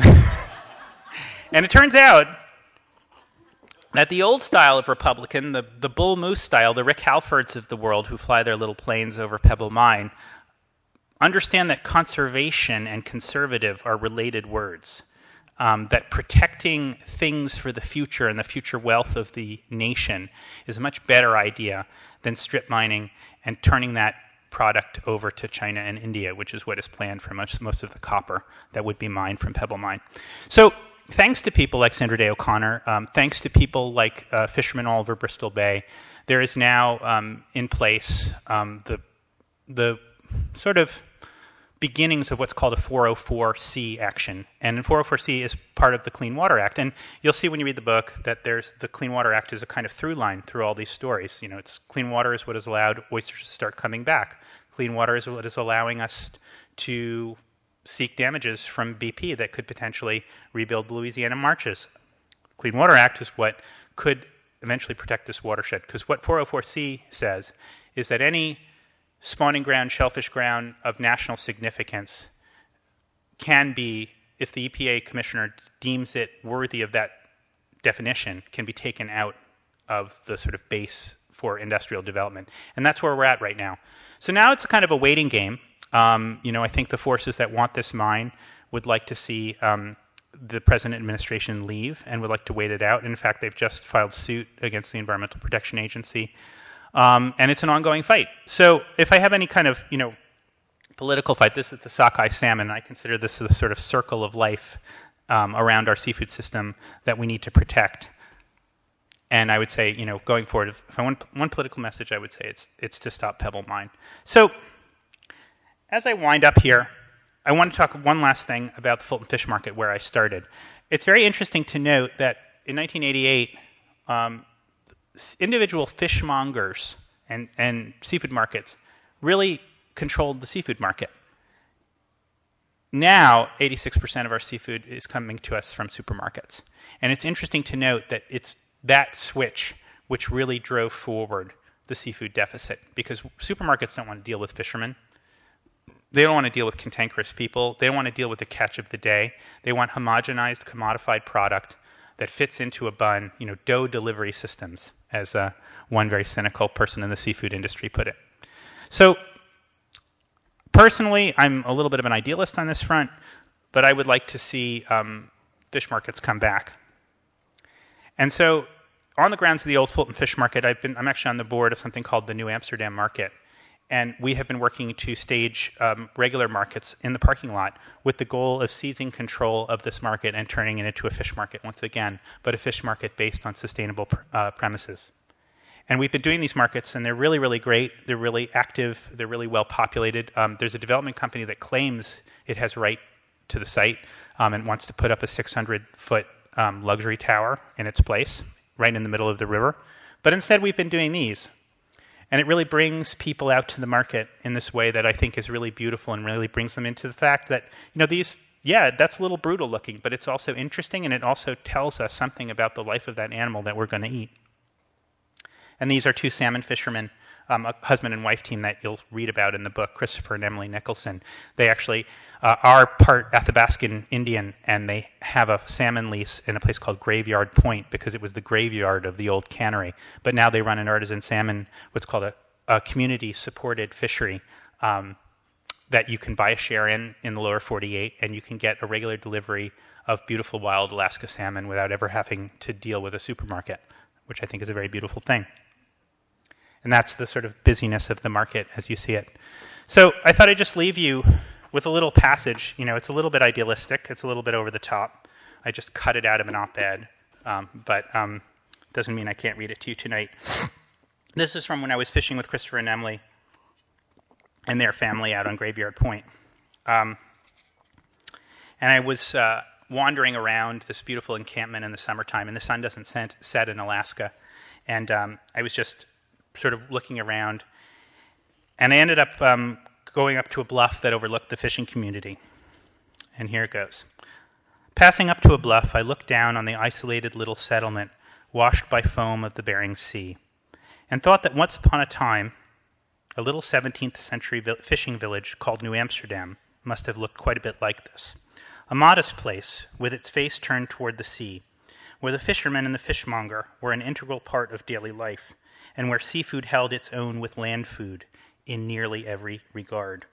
and it turns out that the old style of Republican, the, the Bull Moose style, the Rick Halfords of the world who fly their little planes over Pebble Mine, understand that conservation and conservative are related words, um, that protecting things for the future and the future wealth of the nation is a much better idea than strip mining and turning that product over to China and India, which is what is planned for most, most of the copper that would be mined from Pebble Mine. So thanks to people like Sandra Day O'Connor, um, thanks to people like uh, fishermen all over Bristol Bay, there is now um, in place um, the the sort of beginnings of what's called a four oh four C action. And four oh four C is part of the Clean Water Act. And you'll see when you read the book that there's the Clean Water Act is a kind of through line through all these stories. You know, it's clean water is what has allowed oysters to start coming back. Clean water is what is allowing us to seek damages from B P that could potentially rebuild the Louisiana marshes. Clean Water Act is what could eventually protect this watershed. Because what four oh four C says is that any spawning ground, shellfish ground of national significance can be, if the E P A commissioner deems it worthy of that definition, can be taken out of the sort of base for industrial development. And that's where we're at right now. So now it's kind of a waiting game. Um, you know, I think the forces that want this mine would like to see um, the present administration leave and would like to wait it out. In fact, they've just filed suit against the Environmental Protection Agency. Um, and it's an ongoing fight. So if I have any kind of, you know, political fight, this is the sockeye salmon. I consider this the sort of circle of life um, around our seafood system that we need to protect. And I would say, you know, going forward, if, if I want one political message, I would say it's it's to stop Pebble Mine. So as I wind up here, I want to talk one last thing about the Fulton Fish Market where I started. It's very interesting to note that in nineteen eighty-eight, um, individual fishmongers and, and seafood markets really controlled the seafood market. Now, eighty-six percent of our seafood is coming to us from supermarkets. And it's interesting to note that it's that switch which really drove forward the seafood deficit, because supermarkets don't want to deal with fishermen. They don't want to deal with cantankerous people. They don't want to deal with the catch of the day. They want homogenized, commodified product that fits into a bun, you know, dough delivery systems, as uh, one very cynical person in the seafood industry put it. So personally, I'm a little bit of an idealist on this front, but I would like to see um, fish markets come back. And so on the grounds of the old Fulton Fish Market, I've been, I'm actually on the board of something called the New Amsterdam Market. and we have been working to stage um, regular markets in the parking lot with the goal of seizing control of this market and turning it into a fish market once again, but a fish market based on sustainable uh, premises. And we've been doing these markets, and they're really, really great. They're really active. They're really well populated. Um, there's a development company that claims it has right to the site um, and wants to put up a six hundred foot um, luxury tower in its place, right in the middle of the river. But instead, we've been doing these. And it really brings people out to the market in this way that I think is really beautiful and really brings them into the fact that, you know, these, yeah, that's a little brutal looking, but it's also interesting, and it also tells us something about the life of that animal that we're going to eat. And these are two salmon fishermen, um, a husband and wife team that you'll read about in the book, Christopher and Emily Nicholson. They actually uh, are part Athabascan Indian, and they have a salmon lease in a place called Graveyard Point because it was the graveyard of the old cannery. But now they run an artisan salmon, what's called a, a community-supported fishery um, that you can buy a share in in the lower forty-eight, and you can get a regular delivery of beautiful wild Alaska salmon without ever having to deal with a supermarket, which I think is a very beautiful thing. And that's the sort of busyness of the market as you see it. So I thought I'd just leave you with a little passage. You know, it's a little bit idealistic. It's a little bit over the top. I just cut it out of an op-ed, um, but um, doesn't mean I can't read it to you tonight. This is from when I was fishing with Christopher and Emily and their family out on Graveyard Point. Um, and I was uh, wandering around this beautiful encampment in the summertime, and the sun doesn't set, set in Alaska. And um, I was just sort of looking around, and I ended up um, going up to a bluff that overlooked the fishing community. And here it goes. Passing up to a bluff, I looked down on the isolated little settlement washed by foam of the Bering Sea, and thought that once upon a time, a little seventeenth century vi- fishing village called New Amsterdam must have looked quite a bit like this. A modest place, with its face turned toward the sea, where the fisherman and the fishmonger were an integral part of daily life, and where seafood held its own with land food in nearly every regard.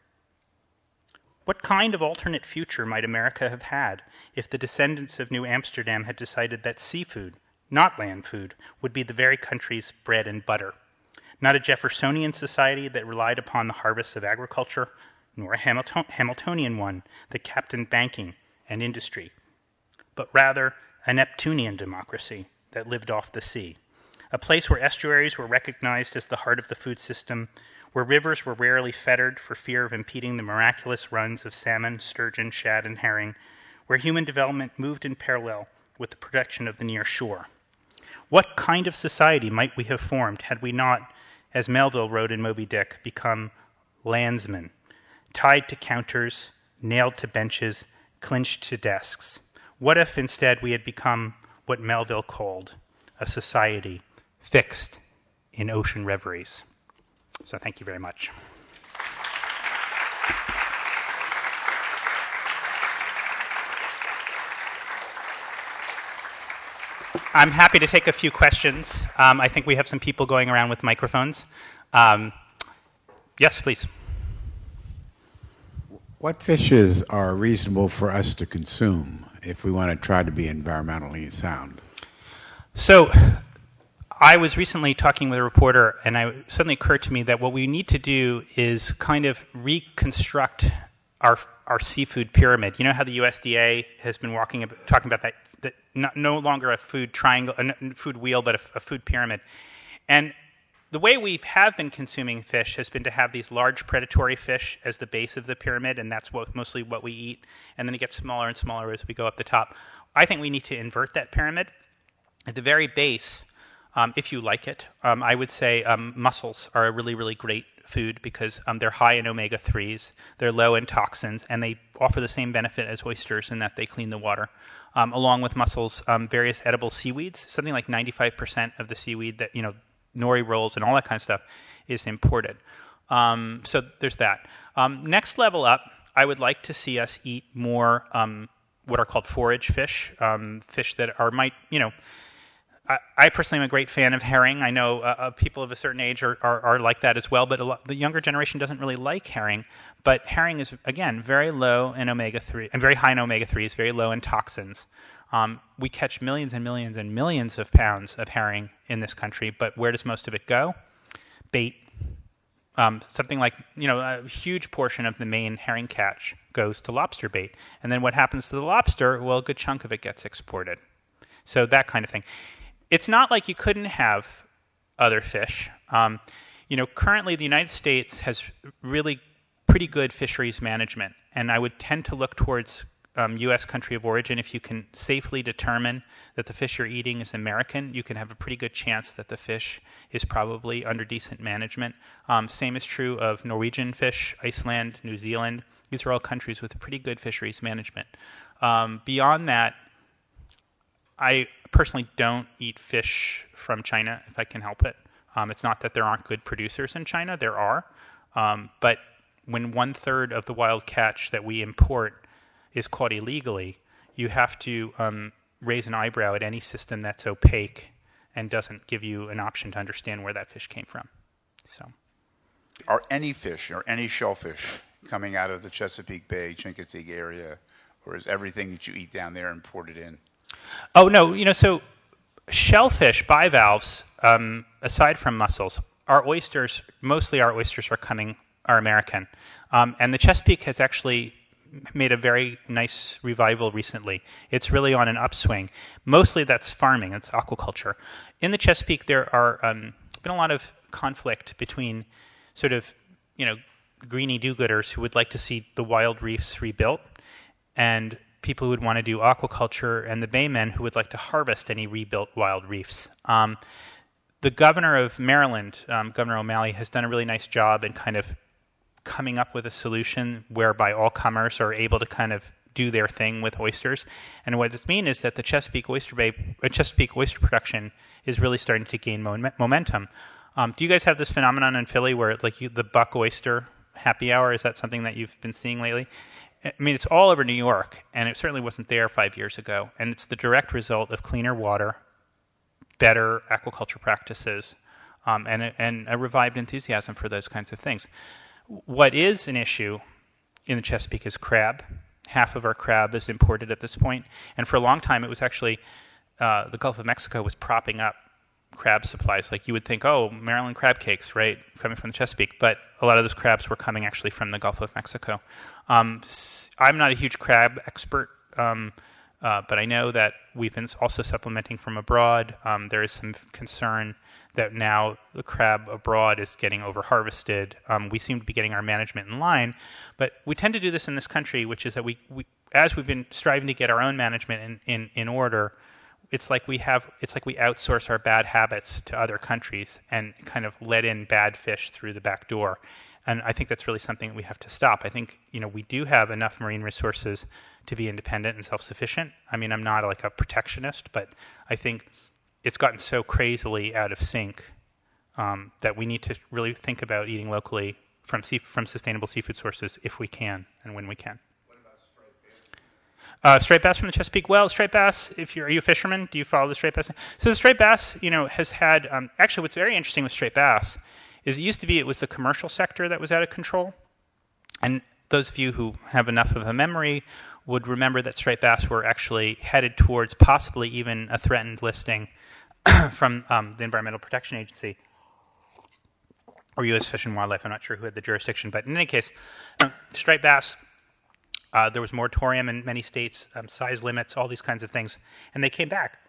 What kind of alternate future might America have had if the descendants of New Amsterdam had decided that seafood, not land food, would be the very country's bread and butter? Not a Jeffersonian society that relied upon the harvests of agriculture, nor a Hamilton- Hamiltonian one that captained banking and industry, but rather a Neptunian democracy that lived off the sea. A place where estuaries were recognized as the heart of the food system, where rivers were rarely fettered for fear of impeding the miraculous runs of salmon, sturgeon, shad, and herring, where human development moved in parallel with the protection of the near shore. What kind of society might we have formed had we not, as Melville wrote in Moby Dick, become landsmen, tied to counters, nailed to benches, clinched to desks? What if instead we had become what Melville called a society fixed in ocean reveries? So thank you very much. I'm happy to take a few questions. Um, I think we have some people going around with microphones. Um, yes, please. What fishes are reasonable for us to consume if we want to try to be environmentally sound? So I was recently talking with a reporter, and it suddenly occurred to me that what we need to do is kind of reconstruct our our seafood pyramid. You know how the U S D A has been walking talking about that, that not, no longer a food triangle, a food wheel, but a, a food pyramid. And the way we have been consuming fish has been to have these large predatory fish as the base of the pyramid, and that's what, mostly what we eat. And then it gets smaller and smaller as we go up the top. I think we need to invert that pyramid. At the very base, um, if you like it, um, I would say um, mussels are a really, really great food because um, they're high in omega threes, they're low in toxins, and they offer the same benefit as oysters in that they clean the water. Um, along with mussels, um, various edible seaweeds, something like ninety-five percent of the seaweed that, you know, nori rolls and all that kind of stuff is imported. Um, so there's that. Um, next level up, I would like to see us eat more um, what are called forage fish, um, fish that are might, you know, I, I personally am a great fan of herring. I know uh, uh, people of a certain age are, are, are like that as well, but a lot, the younger generation doesn't really like herring. But herring is, again, very low in omega three, and very high in omega threes, very low in toxins. Um, we catch millions and millions and millions of pounds of herring in this country, but where does most of it go? Bait. Um, something like, you know, a huge portion of the main herring catch goes to lobster bait. And then what happens to the lobster? Well, a good chunk of it gets exported. So that kind of thing. It's not like you couldn't have other fish. Um, you know, currently the United States has really pretty good fisheries management. And I would tend to look towards um, U S country of origin. If you can safely determine that the fish you're eating is American, you can have a pretty good chance that the fish is probably under decent management. Um, same is true of Norwegian fish, Iceland, New Zealand. These are all countries with pretty good fisheries management. Um, beyond that, I personally don't eat fish from China if I can help it. Um, it's not that there aren't good producers in China. There are. Um, but when one-third of the wild catch that we import is caught illegally, you have to um, raise an eyebrow at any system that's opaque and doesn't give you an option to understand where that fish came from. So, are any fish or any shellfish coming out of the Chesapeake Bay, Chincoteague area, or is everything that you eat down there imported in? Oh, no. You know, so shellfish, bivalves, um, aside from mussels, our oysters, mostly our oysters are coming, are American. Um, and the Chesapeake has actually made a very nice revival recently. It's really on an upswing. Mostly that's farming, it's aquaculture. In the Chesapeake, there are um, been a lot of conflict between sort of, you know, greeny do-gooders who would like to see the wild reefs rebuilt and people who would want to do aquaculture and the baymen who would like to harvest any rebuilt wild reefs. Um, the governor of Maryland, um, Governor O'Malley, has done a really nice job in kind of coming up with a solution whereby all comers are able to kind of do their thing with oysters. And what this means is that the Chesapeake oyster bay, uh, Chesapeake oyster production is really starting to gain mo- momentum. Um, do you guys have this phenomenon in Philly where like you, the buck oyster happy hour, is that something that you've been seeing lately? I mean, it's all over New York, and it certainly wasn't there five years ago. And it's the direct result of cleaner water, better aquaculture practices, um, and, and a revived enthusiasm for those kinds of things. What is an issue in the Chesapeake is crab. Half of our crab is imported at this point. And for a long time, it was actually uh, the Gulf of Mexico was propping up crab supplies. Like you would think, oh, Maryland crab cakes, right, coming from the Chesapeake. But a lot of those crabs were coming actually from the Gulf of Mexico. Um, I'm not a huge crab expert, um, uh, but I know that we've been also supplementing from abroad. Um, there is some concern that now the crab abroad is getting over-harvested. Um, we seem to be getting our management in line, but we tend to do this in this country, which is that we, we as we've been striving to get our own management in, in, in order, it's like we have it's like we outsource our bad habits to other countries and kind of let in bad fish through the back door. And I think that's really something we have to stop. I think, you know, we do have enough marine resources to be independent and self-sufficient. I mean, I'm not like a protectionist, but I think it's gotten so crazily out of sync um, that we need to really think about eating locally from sea- from sustainable seafood sources if we can and when we can. What about striped bass? Uh, striped bass from the Chesapeake. Well, striped bass, if you're, are you a fisherman? Do you follow the striped bass? So the striped bass, you know, has had, um, actually what's very interesting with striped bass is it used to be it was the commercial sector that was out of control. And those of you who have enough of a memory would remember that striped bass were actually headed towards possibly even a threatened listing from um, the Environmental Protection Agency or U S Fish and Wildlife. I'm not sure who had the jurisdiction, but in any case, uh, striped bass, uh, there was moratorium in many states, um, size limits, all these kinds of things, and they came back.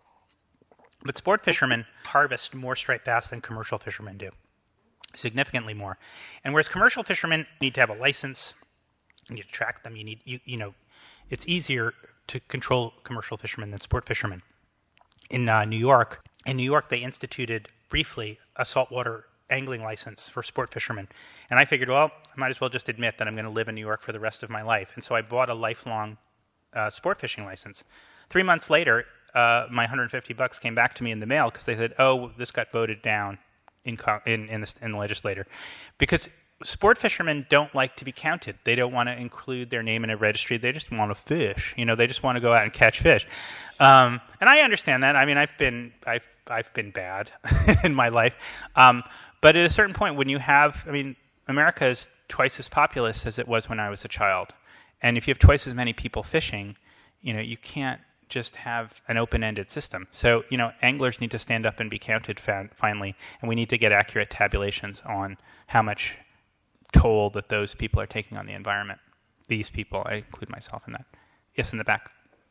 But sport fishermen harvest more striped bass than commercial fishermen do, significantly more. And whereas commercial fishermen need to have a license, you need to track them, you need, you, you know, it's easier to control commercial fishermen than sport fishermen. In uh, New York, in New York, they instituted briefly a saltwater angling license for sport fishermen. And I figured, well, I might as well just admit that I'm going to live in New York for the rest of my life. And so I bought a lifelong uh, sport fishing license. Three months later, uh, my one hundred fifty bucks came back to me in the mail because they said, oh, this got voted down in in in the, in the legislature. Because sport fishermen don't like to be counted. They don't want to include their name in a registry. They just want to fish. You know, they just want to go out and catch fish. Um, and I understand that. I mean, I've been I've I've been bad in my life. Um, but at a certain point, when you have, I mean, America is twice as populous as it was when I was a child. And if you have twice as many people fishing, you know, you can't just have an open-ended system. So, you know, anglers need to stand up and be counted fa- finally, and we need to get accurate tabulations on how much toll that those people are taking on the environment. These people, I include myself in that. Yes, in the back.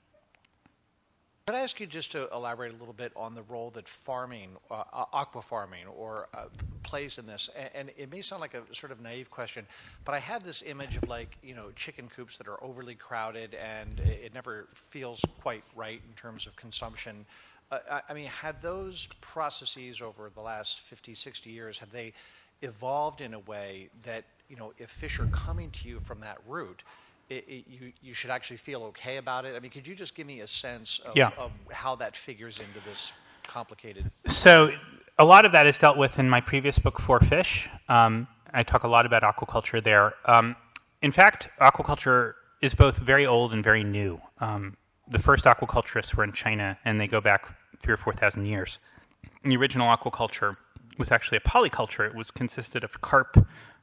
Could I ask you just to elaborate a little bit on the role that farming, uh, aqua farming, or uh, plays in this? And, and it may sound like a sort of naive question, but I had this image of like, you know, chicken coops that are overly crowded and it never feels quite right in terms of consumption. Uh, I, I mean, had those processes over the last fifty, sixty years, have they evolved in a way that, you know, if fish are coming to you from that route, It, it, you, you should actually feel okay about it? I mean, could you just give me a sense of, yeah. of how that figures into this complicated? So a lot of that is dealt with in my previous book, For Fish. Um, I talk a lot about aquaculture there. Um, in fact, aquaculture is both very old and very new. Um, the first aquaculturists were in China, and they go back three or four thousand years. The original aquaculture was actually a polyculture. It was consisted of carp,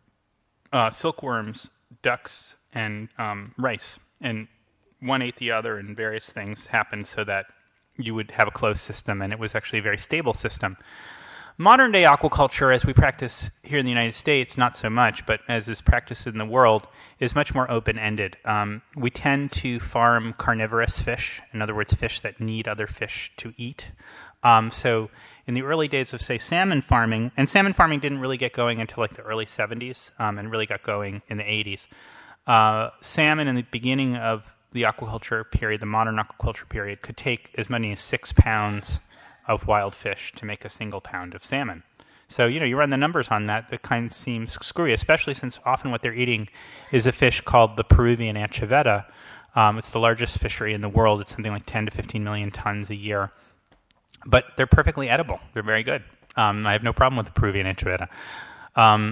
uh, silkworms, ducks, and um, rice, and one ate the other, and various things happened so that you would have a closed system, and it was actually a very stable system. Modern day aquaculture, as we practice here in the United States, not so much, but as is practiced in the world, is much more open-ended. Um, we tend to farm carnivorous fish, in other words, fish that need other fish to eat. Um, so in the early days of, say, salmon farming, and salmon farming didn't really get going until like the early seventies, um, and really got going in the eighties. Uh, salmon in the beginning of the aquaculture period, the modern aquaculture period, could take as many as six pounds of wild fish to make a single pound of salmon. So, you know, you run the numbers on that, that kind of seems screwy, especially since often what they're eating is a fish called the Peruvian anchoveta. Um, it's the largest fishery in the world. It's something like ten to fifteen million tons a year. But they're perfectly edible. They're very good. Um, I have no problem with the Peruvian anchoveta. Um,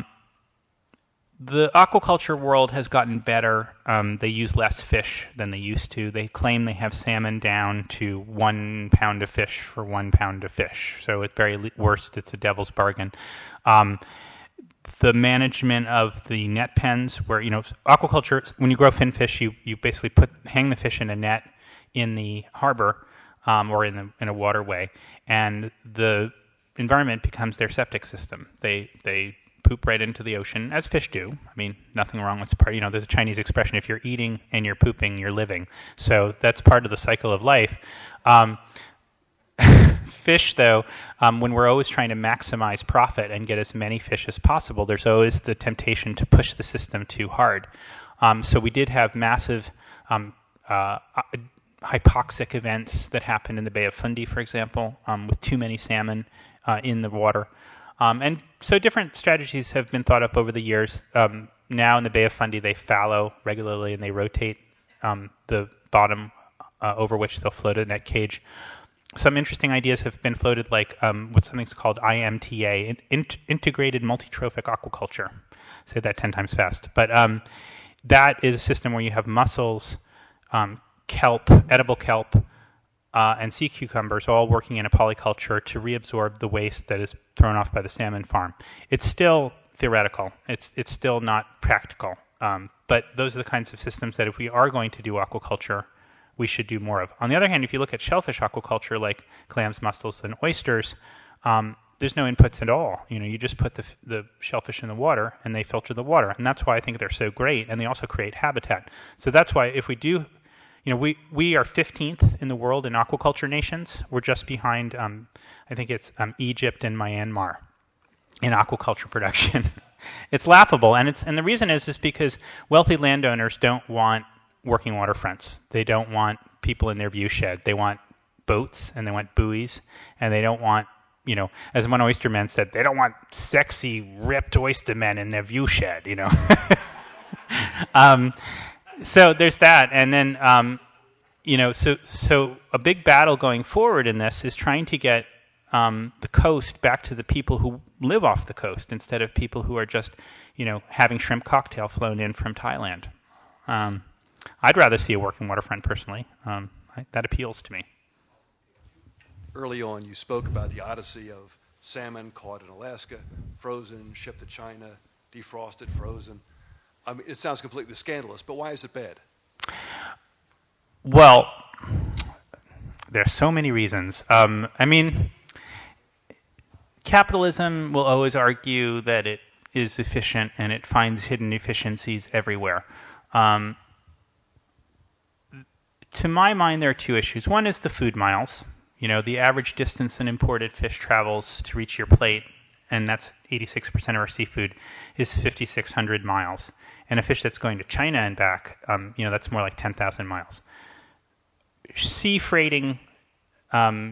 The aquaculture world has gotten better. Um, they use less fish than they used to. They claim they have salmon down to one pound of fish for one pound of fish. So at very le- worst, it's a devil's bargain. Um, the management of the net pens, where, you know, aquaculture, when you grow finfish, you, you basically put hang the fish in a net in the harbor um, or in, the, in a waterway, and the environment becomes their septic system. They they poop right into the ocean, as fish do. I mean, nothing wrong with part. You know, there's a Chinese expression: if you're eating and you're pooping, you're living. So that's part of the cycle of life. Um, fish, though, um, when we're always trying to maximize profit and get as many fish as possible, there's always the temptation to push the system too hard. Um, so we did have massive um, uh, hypoxic events that happened in the Bay of Fundy, for example, um, with too many salmon uh, in the water. Um, and so different strategies have been thought up over the years. Um, now in the Bay of Fundy, they fallow regularly and they rotate um, the bottom uh, over which they'll float a net cage. Some interesting ideas have been floated, like um, what's something called I M T A, in- Integrated Multitrophic Aquaculture. Say that ten times fast. But um, that is a system where you have mussels, um, kelp, edible kelp, Uh, and sea cucumbers all working in a polyculture to reabsorb the waste that is thrown off by the salmon farm. It's still theoretical. It's it's still not practical. Um, but those are the kinds of systems that if we are going to do aquaculture, we should do more of. On the other hand, if you look at shellfish aquaculture, like clams, mussels, and oysters, um, there's no inputs at all. You know, you just put the the shellfish in the water, and they filter the water. And that's why I think they're so great, and they also create habitat. So that's why if we do... You know, we, we are fifteenth in the world in aquaculture nations. We're just behind, um, I think it's um, Egypt and Myanmar in aquaculture production. It's laughable, and it's and the reason is is because wealthy landowners don't want working waterfronts. They don't want people in their view shed. They want boats and they want buoys, and they don't want, you know, as one oysterman said, they don't want sexy, ripped oystermen in their view shed. You know. um, So there's that, and then um, you know, so so a big battle going forward in this is trying to get um, the coast back to the people who live off the coast instead of people who are just, you know, having shrimp cocktail flown in from Thailand. Um, I'd rather see a working waterfront personally. Um, I, that appeals to me. Early on, you spoke about the odyssey of salmon caught in Alaska, frozen, shipped to China, defrosted, frozen. I mean, it sounds completely scandalous, but why is it bad? Well, there are so many reasons. Um, I mean, capitalism will always argue that it is efficient and it finds hidden efficiencies everywhere. Um, to my mind, there are two issues. One is the food miles. You know, the average distance an imported fish travels to reach your plate, and that's eighty-six percent of our seafood, is fifty-six hundred miles. And a fish that's going to China and back, um, you know, that's more like ten thousand miles. Sea freighting um,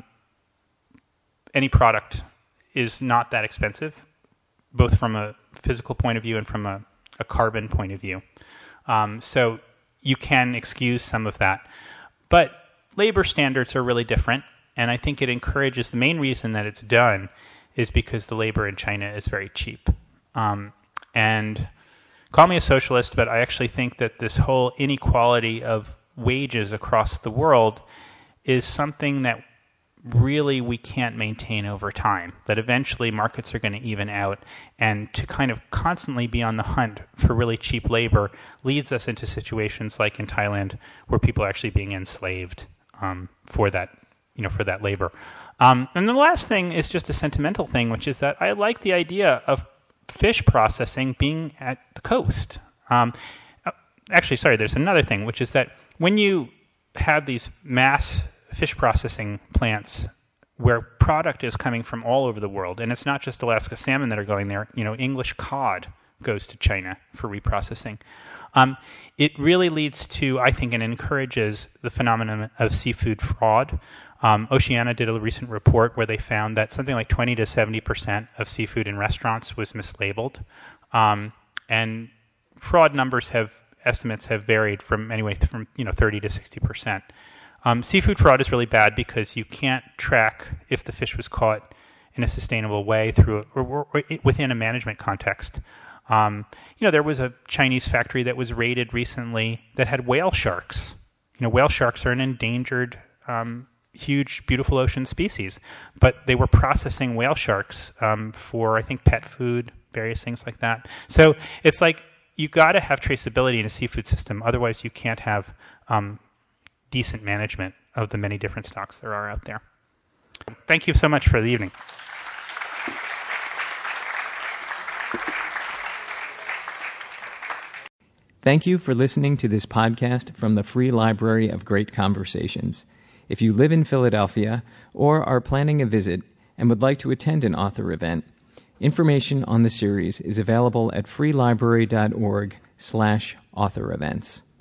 any product is not that expensive, both from a physical point of view and from a, a carbon point of view. Um, so you can excuse some of that. But labor standards are really different, and I think it encourages, the main reason that it's done is because the labor in China is very cheap. Um, and call me a socialist, but I actually think that this whole inequality of wages across the world is something that really we can't maintain over time, that eventually markets are going to even out, and to kind of constantly be on the hunt for really cheap labor leads us into situations like in Thailand where people are actually being enslaved um, for that, you know, for that labor. Um, and the last thing is just a sentimental thing, which is that I like the idea of fish processing being at the coast. Um, actually, sorry, there's another thing, which is that when you have these mass fish processing plants where product is coming from all over the world, and it's not just Alaska salmon that are going there, you know, English cod goes to China for reprocessing. Um, it really leads to, I think, and encourages the phenomenon of seafood fraud. Um, Oceana did a recent report where they found that something like twenty to seventy percent of seafood in restaurants was mislabeled. Um, and fraud numbers have, estimates have varied from anyway from, you know, thirty to sixty percent. Um, seafood fraud is really bad because you can't track if the fish was caught in a sustainable way through or, or, or within a management context. Um, you know, there was a Chinese factory that was raided recently that had whale sharks. You know, whale sharks are an endangered, um, huge, beautiful ocean species, but they were processing whale sharks um, for, I think, pet food, various things like that. So it's like you got to have traceability in a seafood system, otherwise you can't have um, decent management of the many different stocks there are out there. Thank you so much for the evening. Thank you for listening to this podcast from the Free Library of Great Conversations. If you live in Philadelphia or are planning a visit and would like to attend an author event, information on the series is available at freelibrary dot org slash author events.